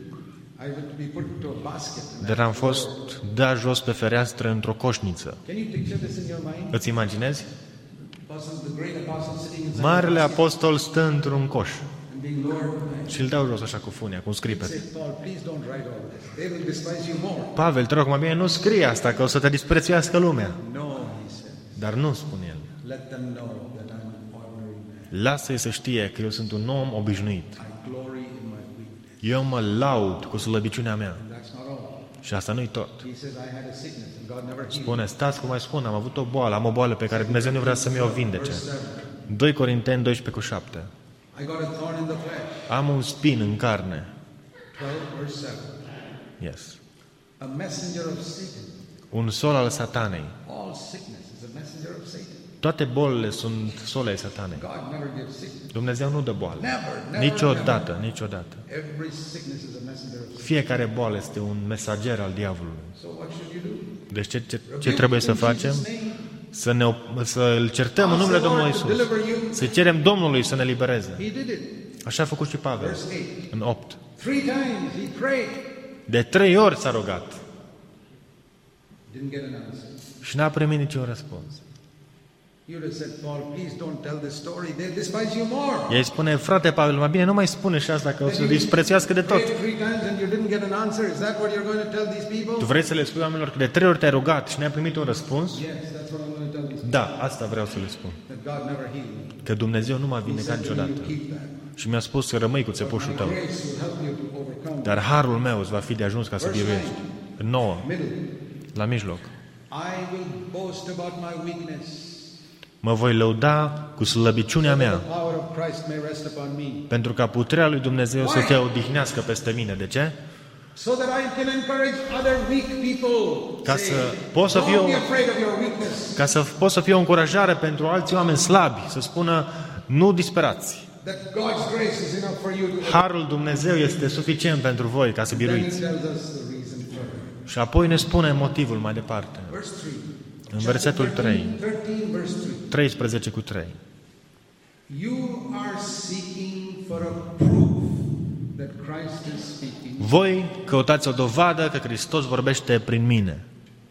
Speaker 1: I would be put into a basket.
Speaker 2: dar am fost dat jos pe fereastră într-o coșniță.
Speaker 1: Can you picture this in your mind?
Speaker 2: Îți imaginezi?
Speaker 1: The great apostle sitting inside
Speaker 2: Marele apostol stă într-un coș
Speaker 1: and being lowered.
Speaker 2: și îl dau jos așa cu funia, cu un scripet.
Speaker 1: Say, Paul, please don't write all this. They will despise you more.
Speaker 2: Pavel, te rog, mai bine nu scrie asta, că o să te disprețuiască lumea.
Speaker 1: No, he said.
Speaker 2: Dar nu, spune el.
Speaker 1: Let them know that I'm an ordinary man.
Speaker 2: Lasă-i să știe că eu sunt un om obișnuit.
Speaker 1: I glory in my weakness.
Speaker 2: Eu mă laud cu slăbiciunea mea.
Speaker 1: And that's not all.
Speaker 2: Și asta nu-i tot.
Speaker 1: He says, I had a sickness and God never healed me.
Speaker 2: Spune, stați cum mai spun, am avut o boală, am o boală pe care Dumnezeu nu vrea să mi-o vindece. 2 Corinteni 12:7.
Speaker 1: I got a thorn in the flesh.
Speaker 2: Am un spin în carne.
Speaker 1: 12, verse 7.
Speaker 2: Yes.
Speaker 1: A messenger of Satan.
Speaker 2: Un sol al satanei.
Speaker 1: All sickness is a messenger of Satan.
Speaker 2: Toate bolile sunt sole ai satanei.
Speaker 1: God never gives sickness.
Speaker 2: Dumnezeu nu dă boală.
Speaker 1: Never.
Speaker 2: Niciodată, niciodată.
Speaker 1: Every sickness is a messenger of Satan.
Speaker 2: Fiecare boală este un mesager al diavolului.
Speaker 1: So what should you do?
Speaker 2: Deci ce trebuie să facem? Să îl certăm în numele Domnului Iisus. Să cerem Domnului să ne libereze.
Speaker 1: He did it.
Speaker 2: Așa a făcut și Pavel.
Speaker 1: Verse 8.
Speaker 2: În 8.
Speaker 1: 3 times he prayed.
Speaker 2: De 3 ori s-a rugat.
Speaker 1: Didn't get an answer.
Speaker 2: Și n-a primit niciun răspuns.
Speaker 1: You'd have said, Paul, please don't tell this story. They'll despise you more.
Speaker 2: Ei spune, frate Pavel, mai bine nu mai spune și asta, că o să disprețuiască de tot.
Speaker 1: Prayed 3 times and you didn't get an answer. Is that what you're going to tell these people?
Speaker 2: Tu vrei să le spui oamenilor că de 3 ori te-ai rugat și n-ai primit un răspuns?
Speaker 1: Yes, that's what I'm going
Speaker 2: Da, asta vreau să le spun.
Speaker 1: That God never healed me.
Speaker 2: Că Dumnezeu nu m-a
Speaker 1: He
Speaker 2: vindecat
Speaker 1: said to me,
Speaker 2: niciodată.
Speaker 1: "You keep that.
Speaker 2: Și mi-a spus să rămâi cu țepușul tău.
Speaker 1: My grace will help you to overcome."
Speaker 2: Dar harul meu îți va fi de ajuns ca să biruiești. În 9,
Speaker 1: Middle.
Speaker 2: la mijloc.
Speaker 1: I will boast about my weakness.
Speaker 2: Mă voi lăuda cu slăbiciunea mea,
Speaker 1: The power of Christ may rest upon me.
Speaker 2: pentru ca puterea lui Dumnezeu să te odihnească peste mine. De ce?
Speaker 1: So that I can encourage other weak people.
Speaker 2: Ca
Speaker 1: Say,
Speaker 2: să pot să
Speaker 1: "Don't
Speaker 2: fiu,
Speaker 1: be afraid of your weakness.
Speaker 2: ca să pot să fie o încurajare pentru alți oameni slabi, să spună, nu disperați.
Speaker 1: That God's grace is enough for you to."
Speaker 2: Harul Dumnezeu este suficient pentru voi ca să
Speaker 1: Then he
Speaker 2: biruiți.
Speaker 1: tells us the reason for it.
Speaker 2: Și apoi ne spune motivul mai departe.
Speaker 1: Verse 3.
Speaker 2: În versetul 3,
Speaker 1: 13 verse 3.
Speaker 2: 13 cu 3.
Speaker 1: You are seeking for a proof that Christ is speaking.
Speaker 2: Voi căutați o dovadă că Hristos vorbește prin mine.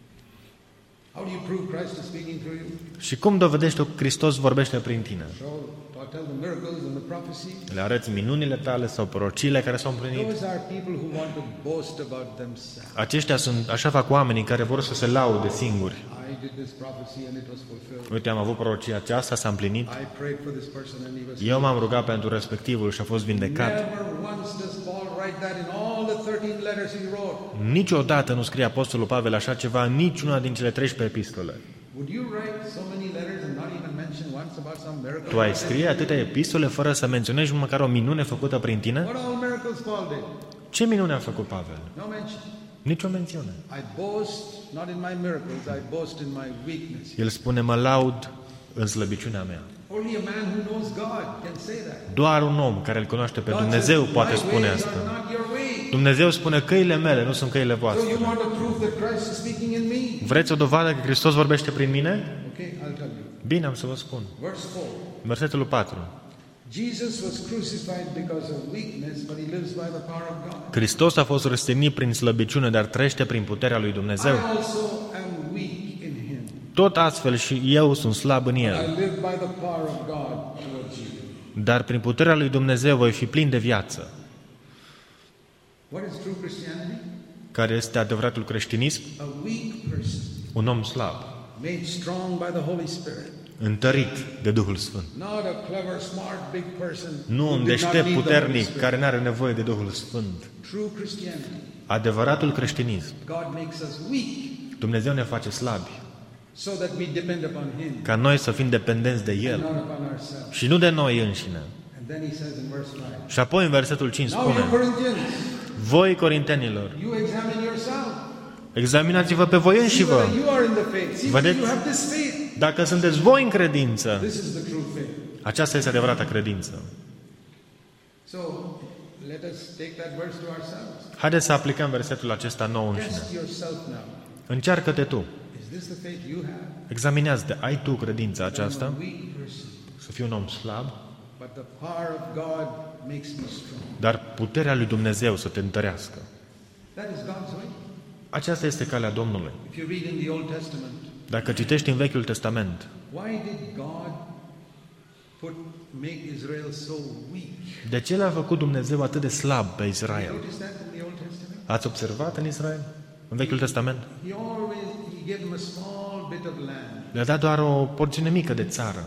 Speaker 1: How do you prove Christ is speaking through you?
Speaker 2: Și cum dovedești că Hristos vorbește prin tine?
Speaker 1: I'll tell the miracles and the prophecy.
Speaker 2: Le arăți minunile tale sau prorociile care s-au împlinit?
Speaker 1: Those are people who want to boast about themselves.
Speaker 2: Aceștia sunt, așa fac oamenii care vor să se laude singuri.
Speaker 1: I did this prophecy and it was fulfilled.
Speaker 2: Uite, am avut prorocia aceasta, s-a împlinit.
Speaker 1: I prayed for this person and he was
Speaker 2: Eu m-am rugat pentru respectivul și a fost vindecat.
Speaker 1: Never once does Paul write that in all the 13 letters he wrote.
Speaker 2: Niciodată nu scrie Apostolul Pavel așa ceva în niciuna din cele 13 epistole.
Speaker 1: Would you write so many letters and not even mention once about some miracle?
Speaker 2: Tu ai scrie atâtea epistole fără să menționezi măcar o minune făcută prin tine?
Speaker 1: What all miracles Paul did?
Speaker 2: Ce minune a făcut Pavel?
Speaker 1: No mention.
Speaker 2: Nici o mențiune.
Speaker 1: I boast not in my miracles, I boast in my weakness.
Speaker 2: El spune, mă laud în slăbiciunea mea.
Speaker 1: Only a man who knows God can say that.
Speaker 2: Doar un om care îl cunoaște pe
Speaker 1: God
Speaker 2: Dumnezeu
Speaker 1: says,
Speaker 2: poate
Speaker 1: "My
Speaker 2: spune
Speaker 1: ways
Speaker 2: asta.
Speaker 1: are not your ways."
Speaker 2: Dumnezeu spune, căile mele nu sunt căile
Speaker 1: So
Speaker 2: voastre.
Speaker 1: you want to prove that Christ is speaking in me?
Speaker 2: Vreți o dovadă că Hristos vorbește prin mine?
Speaker 1: Okay, I'll tell you.
Speaker 2: Bine, am să vă spun.
Speaker 1: Verse 4.
Speaker 2: Versetul 4.
Speaker 1: Jesus was crucified because of weakness, but he lives by the power of God.
Speaker 2: Hristos a fost răstignit prin slăbiciune, dar trăiește prin puterea lui Dumnezeu.
Speaker 1: I also am weak in him.
Speaker 2: Tot astfel și eu sunt slab în
Speaker 1: I
Speaker 2: el.
Speaker 1: live by the power of God towards you.
Speaker 2: Dar prin puterea lui Dumnezeu voi fi plin de viață.
Speaker 1: What is true Christianity?
Speaker 2: Care este adevăratul creștinism?
Speaker 1: A weak person,
Speaker 2: Un om slab,
Speaker 1: made strong by the Holy Spirit.
Speaker 2: întărit de Duhul Sfânt.
Speaker 1: Not a clever, smart, big person.
Speaker 2: Nu
Speaker 1: who
Speaker 2: un
Speaker 1: did not
Speaker 2: deștept
Speaker 1: need the Holy
Speaker 2: puternic
Speaker 1: Spirit.
Speaker 2: care nu are nevoie de Duhul Sfânt.
Speaker 1: True Christianity.
Speaker 2: Adevăratul creștinism.
Speaker 1: God makes us weak
Speaker 2: Dumnezeu ne face slabi,
Speaker 1: so that we depend upon him,
Speaker 2: ca noi să fim dependenți de El
Speaker 1: not upon ourselves.
Speaker 2: și nu de noi înșine.
Speaker 1: And then he says in verse 5,
Speaker 2: Și apoi în versetul 5
Speaker 1: "Now you
Speaker 2: spune,
Speaker 1: Corinthians,
Speaker 2: voi corintenilor,
Speaker 1: you examine yourself.
Speaker 2: examinați-vă pe voi
Speaker 1: See
Speaker 2: înșivă,
Speaker 1: whether you are in the faith. See whether
Speaker 2: Vedeți?
Speaker 1: you have this faith.
Speaker 2: dacă sunteți voi în credință.
Speaker 1: This is the true faith.
Speaker 2: Aceasta este adevărata credință.
Speaker 1: So let us take that verse to ourselves.
Speaker 2: Haideți să aplicăm versetul acesta nou înșine.
Speaker 1: Test yourself now.
Speaker 2: Încearcă-te tu.
Speaker 1: Is this the faith you have?
Speaker 2: Examinează-te. Ai tu credința
Speaker 1: I'm a
Speaker 2: aceasta?
Speaker 1: weak person,
Speaker 2: Să fii un om slab,
Speaker 1: but the power of God makes me strong.
Speaker 2: dar puterea lui Dumnezeu să te întărească.
Speaker 1: That is God's way.
Speaker 2: Aceasta este calea Domnului.
Speaker 1: If you read in the Old Testament,
Speaker 2: Dacă citești în Vechiul Testament,
Speaker 1: why did God make Israel so weak?
Speaker 2: de ce l-a făcut Dumnezeu atât de slab pe Israel?
Speaker 1: Notice that in the Old Testament?
Speaker 2: Ați observat în Israel? În Vechiul Testament?
Speaker 1: He gave them a small bit of land.
Speaker 2: Le-a dat doar o porțiune mică de țară.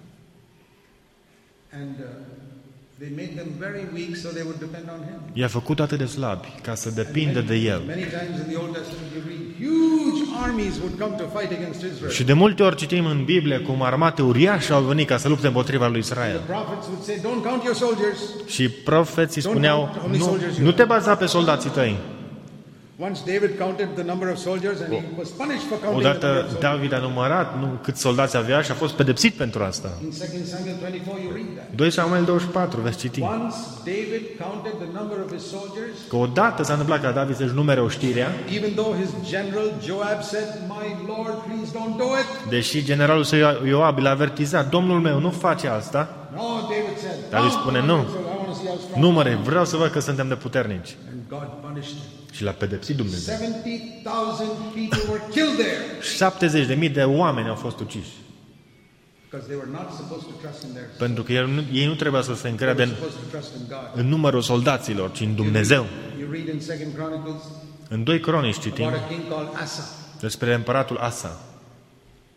Speaker 1: And they made them very weak so they would depend on him.
Speaker 2: I-a făcut atât de slabi ca să depindă de El.
Speaker 1: Many times in the Old Testament you read huge armies would come to fight against Israel.
Speaker 2: Și de multe ori citim în Biblie cum armate uriașe au venit ca să lupte împotriva lui Israel.
Speaker 1: The prophets would say, "Don't count your soldiers."
Speaker 2: Și profeții spuneau, nu te baza pe soldații tăi.
Speaker 1: Once David counted the number of soldiers and he was punished for counting the number
Speaker 2: Odată
Speaker 1: of soldiers.
Speaker 2: David a numărat câți soldați avea și a fost pedepsit pentru asta.
Speaker 1: In 2 Samuel 24 you read that.
Speaker 2: 2 Samuel 24, veți citi.
Speaker 1: Once David counted the number of his soldiers,
Speaker 2: Că odată s-a întâmplat ca David să-și numere oștirea,
Speaker 1: even though his general Joab said, "My Lord, please don't do it."
Speaker 2: deși generalul său Ioab l-a avertizat, Domnul meu, nu face asta.
Speaker 1: No, David said,
Speaker 2: David
Speaker 1: "Count
Speaker 2: spune,
Speaker 1: the
Speaker 2: nu.
Speaker 1: number of soldiers. I want to see how strong."
Speaker 2: Numere, vreau să văd că suntem de puternici.
Speaker 1: And God punished him.
Speaker 2: Și l-a pedepsit Dumnezeu.
Speaker 1: 70,000 people were killed there
Speaker 2: 70.000 de oameni au fost uciși.
Speaker 1: because they were not supposed to trust in their
Speaker 2: Pentru că ei nu trebuia să se
Speaker 1: They
Speaker 2: încredă
Speaker 1: were
Speaker 2: în,
Speaker 1: supposed to trust in God.
Speaker 2: în numărul soldaților, ci în Dumnezeu.
Speaker 1: You read in 2 Chronicles
Speaker 2: În 2 Cronici citim
Speaker 1: about a king called Asa.
Speaker 2: despre împăratul Asa.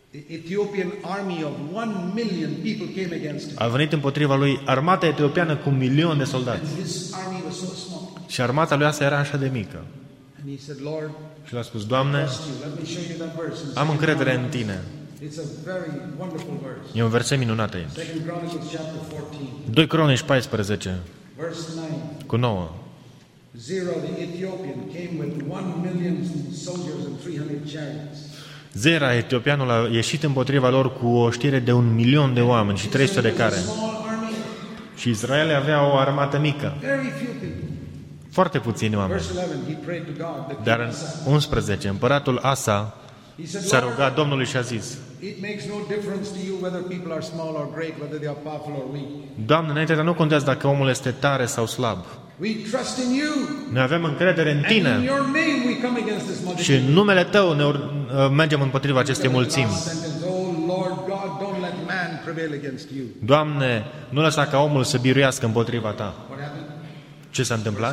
Speaker 1: The Ethiopian army of 1,000,000 people came against him.
Speaker 2: A venit împotriva lui armata etiopiană cu 1.000.000 de soldați.
Speaker 1: And his army was so small.
Speaker 2: Și armata lui asta era așa de mică.
Speaker 1: And he said, Lord,
Speaker 2: Și l-a spus, Doamne,
Speaker 1: trust you. Let me show you that verse. in
Speaker 2: am
Speaker 1: 2
Speaker 2: încredere în
Speaker 1: Chronicles.
Speaker 2: Tine.
Speaker 1: It's a very wonderful verse.
Speaker 2: E un verset minunat aici.
Speaker 1: 2 Chronicles chapter 14,
Speaker 2: 2 Cronici 14,
Speaker 1: verse 9.
Speaker 2: cu 9.
Speaker 1: Zero, the Ethiopian, came with 1,000,000 soldiers and 300 chariots.
Speaker 2: Zera, etiopianul, a ieșit împotriva lor cu o știre de 1.000.000 de oameni și 300 de care.
Speaker 1: Small army,
Speaker 2: Și Israel avea o armată mică,
Speaker 1: very few people.
Speaker 2: foarte puțini oameni.
Speaker 1: Verse 11, he prayed to God. The
Speaker 2: Dar
Speaker 1: king
Speaker 2: în
Speaker 1: said,
Speaker 2: 11, împăratul Asa
Speaker 1: he said,
Speaker 2: s-a
Speaker 1: Lord,
Speaker 2: rugat Domnului și a zis,
Speaker 1: it makes no difference to you whether people are small or great, whether they are powerful or weak.
Speaker 2: Doamne, înainte de nu contează dacă omul este tare sau slab.
Speaker 1: We trust in you.
Speaker 2: Noi avem încredere în
Speaker 1: And in
Speaker 2: Tine
Speaker 1: your name we come against this
Speaker 2: și
Speaker 1: multitude.
Speaker 2: în numele Tău mergem împotriva acestei mulțimi.
Speaker 1: Last sentence, oh Lord God, don't let man prevail against you.
Speaker 2: Doamne, nu lăsa ca omul să biruiască împotriva Ta.
Speaker 1: What happened?
Speaker 2: Ce s-a întâmplat?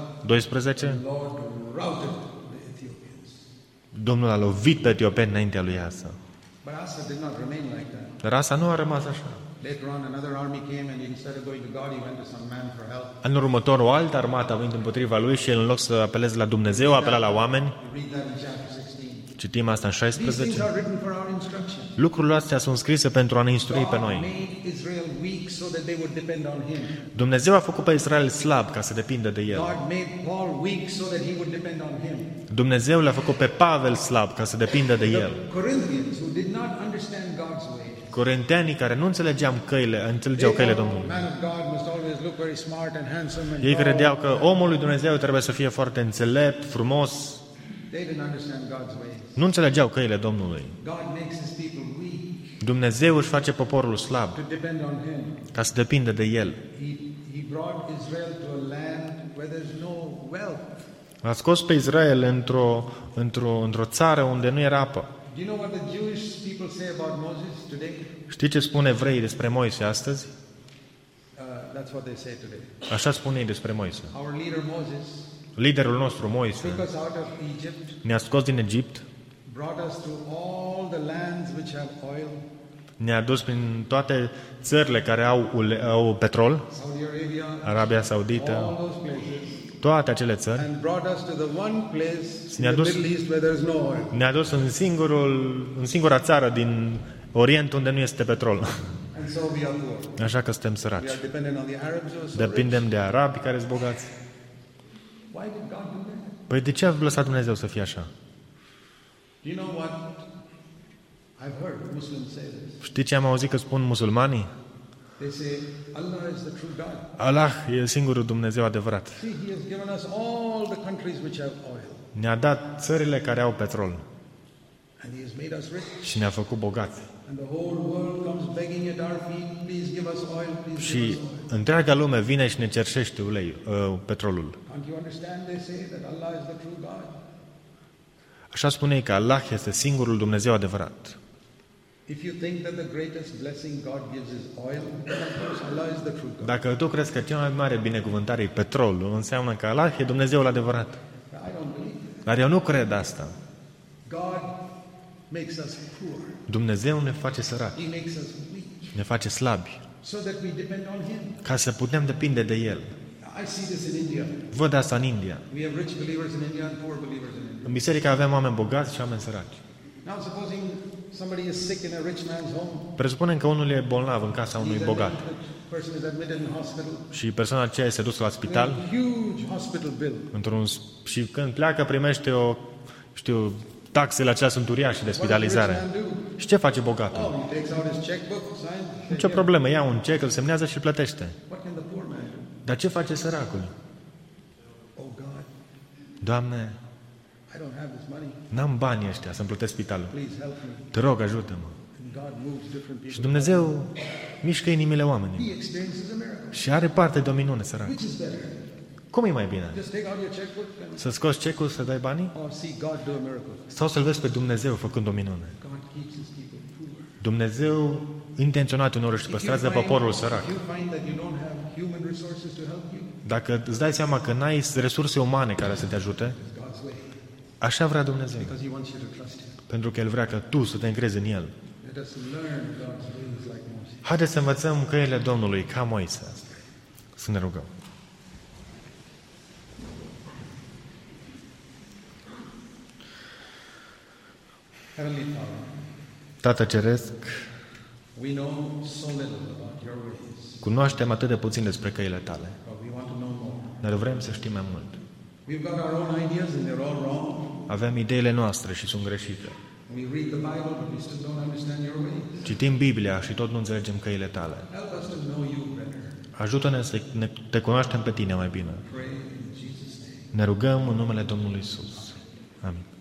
Speaker 2: 12.
Speaker 1: Lord routed the Ethiopians.
Speaker 2: Domnul a lovit pe etiopeni înaintea lui Asa.
Speaker 1: But Asa did not remain like that.
Speaker 2: Dar Asa nu a rămas așa.
Speaker 1: Later on, another army came, and instead of going to God, he went to some man for help.
Speaker 2: Anul următor, o altă armată a venit împotriva lui și el, în loc să apeleze la Dumnezeu, a apelat la oameni.
Speaker 1: You read that in chapter 16.
Speaker 2: Citim asta în
Speaker 1: These things
Speaker 2: 16.
Speaker 1: are written for our instruction.
Speaker 2: Lucrurile astea sunt scrise pentru a ne instrui pe
Speaker 1: God
Speaker 2: noi.
Speaker 1: made Israel weak so that they would depend on him.
Speaker 2: Dumnezeu a făcut pe Israel slab ca să depindă de el.
Speaker 1: God made Paul weak so that he would depend on him.
Speaker 2: Dumnezeu l-a făcut pe Pavel slab ca să depindă de el.
Speaker 1: The Corinthians, who did not understand God's way,
Speaker 2: Corinteanii care nu înțelegeau căile Domnului.
Speaker 1: man of God must always look very smart and handsome and
Speaker 2: Ei
Speaker 1: tall.
Speaker 2: credeau că omul lui Dumnezeu trebuie să fie foarte înțelept, frumos.
Speaker 1: They didn't understand God's ways.
Speaker 2: Nu înțelegeau căile Domnului.
Speaker 1: God makes his people weak
Speaker 2: Dumnezeu își face poporul slab
Speaker 1: to depend on him.
Speaker 2: ca să depindă de el.
Speaker 1: He brought Israel to a land where there's no wealth.
Speaker 2: A scos pe Israel într-o țară unde nu era apă.
Speaker 1: Do you know what the Jewish people say about Moses today?
Speaker 2: Știi ce spun evreii despre Moise astăzi?
Speaker 1: That's what they say today.
Speaker 2: Așa spun ei despre Moise.
Speaker 1: Our leader Moses
Speaker 2: Liderul nostru, Moise,
Speaker 1: took us out of Egypt,
Speaker 2: ne-a scos din Egipt,
Speaker 1: brought us to all the lands which have oil,
Speaker 2: ne-a dus prin toate țările care au petrol,
Speaker 1: Saudi Arabia,
Speaker 2: Arabia Saudită,
Speaker 1: all those places,
Speaker 2: toate acele țări.
Speaker 1: and brought us to the one place in
Speaker 2: Ne-a
Speaker 1: the
Speaker 2: dus-
Speaker 1: Middle East where there's no oil.
Speaker 2: Ne-a dus în singura țară din Orient unde nu este petrol.
Speaker 1: And so we are poor.
Speaker 2: Așa că suntem
Speaker 1: We
Speaker 2: săraci.
Speaker 1: are dependent on the Arabs who are so rich.
Speaker 2: Depindem de arabi care sunt bogați.
Speaker 1: Why did God do that?
Speaker 2: Păi de ce a lăsat Dumnezeu să fie așa?
Speaker 1: Do you know what? I've heard Muslims say this.
Speaker 2: Știi ce am auzit că spun musulmanii?
Speaker 1: They say, Allah is the true God.
Speaker 2: Allah e singurul Dumnezeu adevărat.
Speaker 1: See, He has given us all the countries which have oil.
Speaker 2: Ne-a dat țările care au petrol
Speaker 1: And He has made us rich.
Speaker 2: și ne-a făcut bogați.
Speaker 1: And the whole world comes begging at our feet, please give us oil, please give
Speaker 2: Și
Speaker 1: us oil.
Speaker 2: întreaga lume vine și ne cerșește petrolul.
Speaker 1: Can't you understand? They say that Allah is the true God.
Speaker 2: Așa spune ei că Allah este singurul Dumnezeu adevărat.
Speaker 1: If you think that the greatest blessing God gives is oil, then of course Allah is the true God.
Speaker 2: Dacă tu crezi că cea mai mare binecuvântare e petrolul, înseamnă că Allah e Dumnezeul adevărat.
Speaker 1: I don't believe it.
Speaker 2: Dar eu nu cred asta.
Speaker 1: God makes us poor.
Speaker 2: Dumnezeu ne face săraci,
Speaker 1: He makes us weak
Speaker 2: ne face slabi,
Speaker 1: so that we depend on Him.
Speaker 2: ca să putem depinde de El.
Speaker 1: I see this in India.
Speaker 2: Văd asta în India.
Speaker 1: We have rich believers in India and poor believers in India.
Speaker 2: În biserică avem oameni bogați și oameni săraci.
Speaker 1: Now supposing somebody is sick in a rich man's home.
Speaker 2: Presupunem că unul e bolnav în casa unui bogat
Speaker 1: Person is admitted in hospital.
Speaker 2: și persoana aceea se dus la spital
Speaker 1: A huge hospital bill.
Speaker 2: și când pleacă primește taxele acelea sunt uriașe de spitalizare.
Speaker 1: What does the rich man do?
Speaker 2: Și ce face bogatul?
Speaker 1: Oh, he takes out his checkbook, signs.
Speaker 2: Nicio problemă, ia un cec, îl semnează și îl plătește.
Speaker 1: What can the poor man do?
Speaker 2: Dar ce face săracul?
Speaker 1: Oh God,
Speaker 2: Doamne,
Speaker 1: I don't have this money.
Speaker 2: n-am banii ăștia să-mi plătesc spitalul.
Speaker 1: Please help me.
Speaker 2: Te rog, ajută-mă.
Speaker 1: And God moves different
Speaker 2: Și
Speaker 1: people.
Speaker 2: Dumnezeu mișcă inimile oamenilor.
Speaker 1: He experiences a miracle.
Speaker 2: Și are parte de o minune, sărac.
Speaker 1: Which is better?
Speaker 2: Cum e mai bine?
Speaker 1: Just take out your checkbook and
Speaker 2: Să scoți cecul, să dai banii?
Speaker 1: or see God do a miracle.
Speaker 2: Sau să-L vezi pe Dumnezeu făcând o minune?
Speaker 1: God keeps His people poor.
Speaker 2: Dumnezeu intenționat uneori își păstrează poporul sărac.
Speaker 1: If you find that you don't have human resources to help you,
Speaker 2: Dacă îți dai seama că n-ai resurse umane care să te ajute,
Speaker 1: it's God's way.
Speaker 2: Așa vrea Dumnezeu.
Speaker 1: because He wants you to trust Him.
Speaker 2: Pentru că El vrea ca tu să te încrezi în El.
Speaker 1: Let us learn God's ways like Moses.
Speaker 2: Haideți să învățăm căile Domnului ca Moise. Să ne rugăm.
Speaker 1: Heavenly Father,
Speaker 2: Tată Ceresc,
Speaker 1: we know so little about Your ways,
Speaker 2: cunoaștem atât de puțin despre căile Tale,
Speaker 1: but we want to know more.
Speaker 2: dar vrem să știm mai mult.
Speaker 1: We've got our own ideas and they're all wrong.
Speaker 2: Avem ideile noastre și sunt greșite.
Speaker 1: We read the Bible, but we still don't understand Your ways.
Speaker 2: Citim Biblia și tot nu înțelegem căile Tale.
Speaker 1: Help us to know You better.
Speaker 2: Ajută-ne să te cunoaștem pe Tine mai bine.
Speaker 1: Pray in Jesus' name.
Speaker 2: Ne rugăm în numele Domnului Isus. Amin.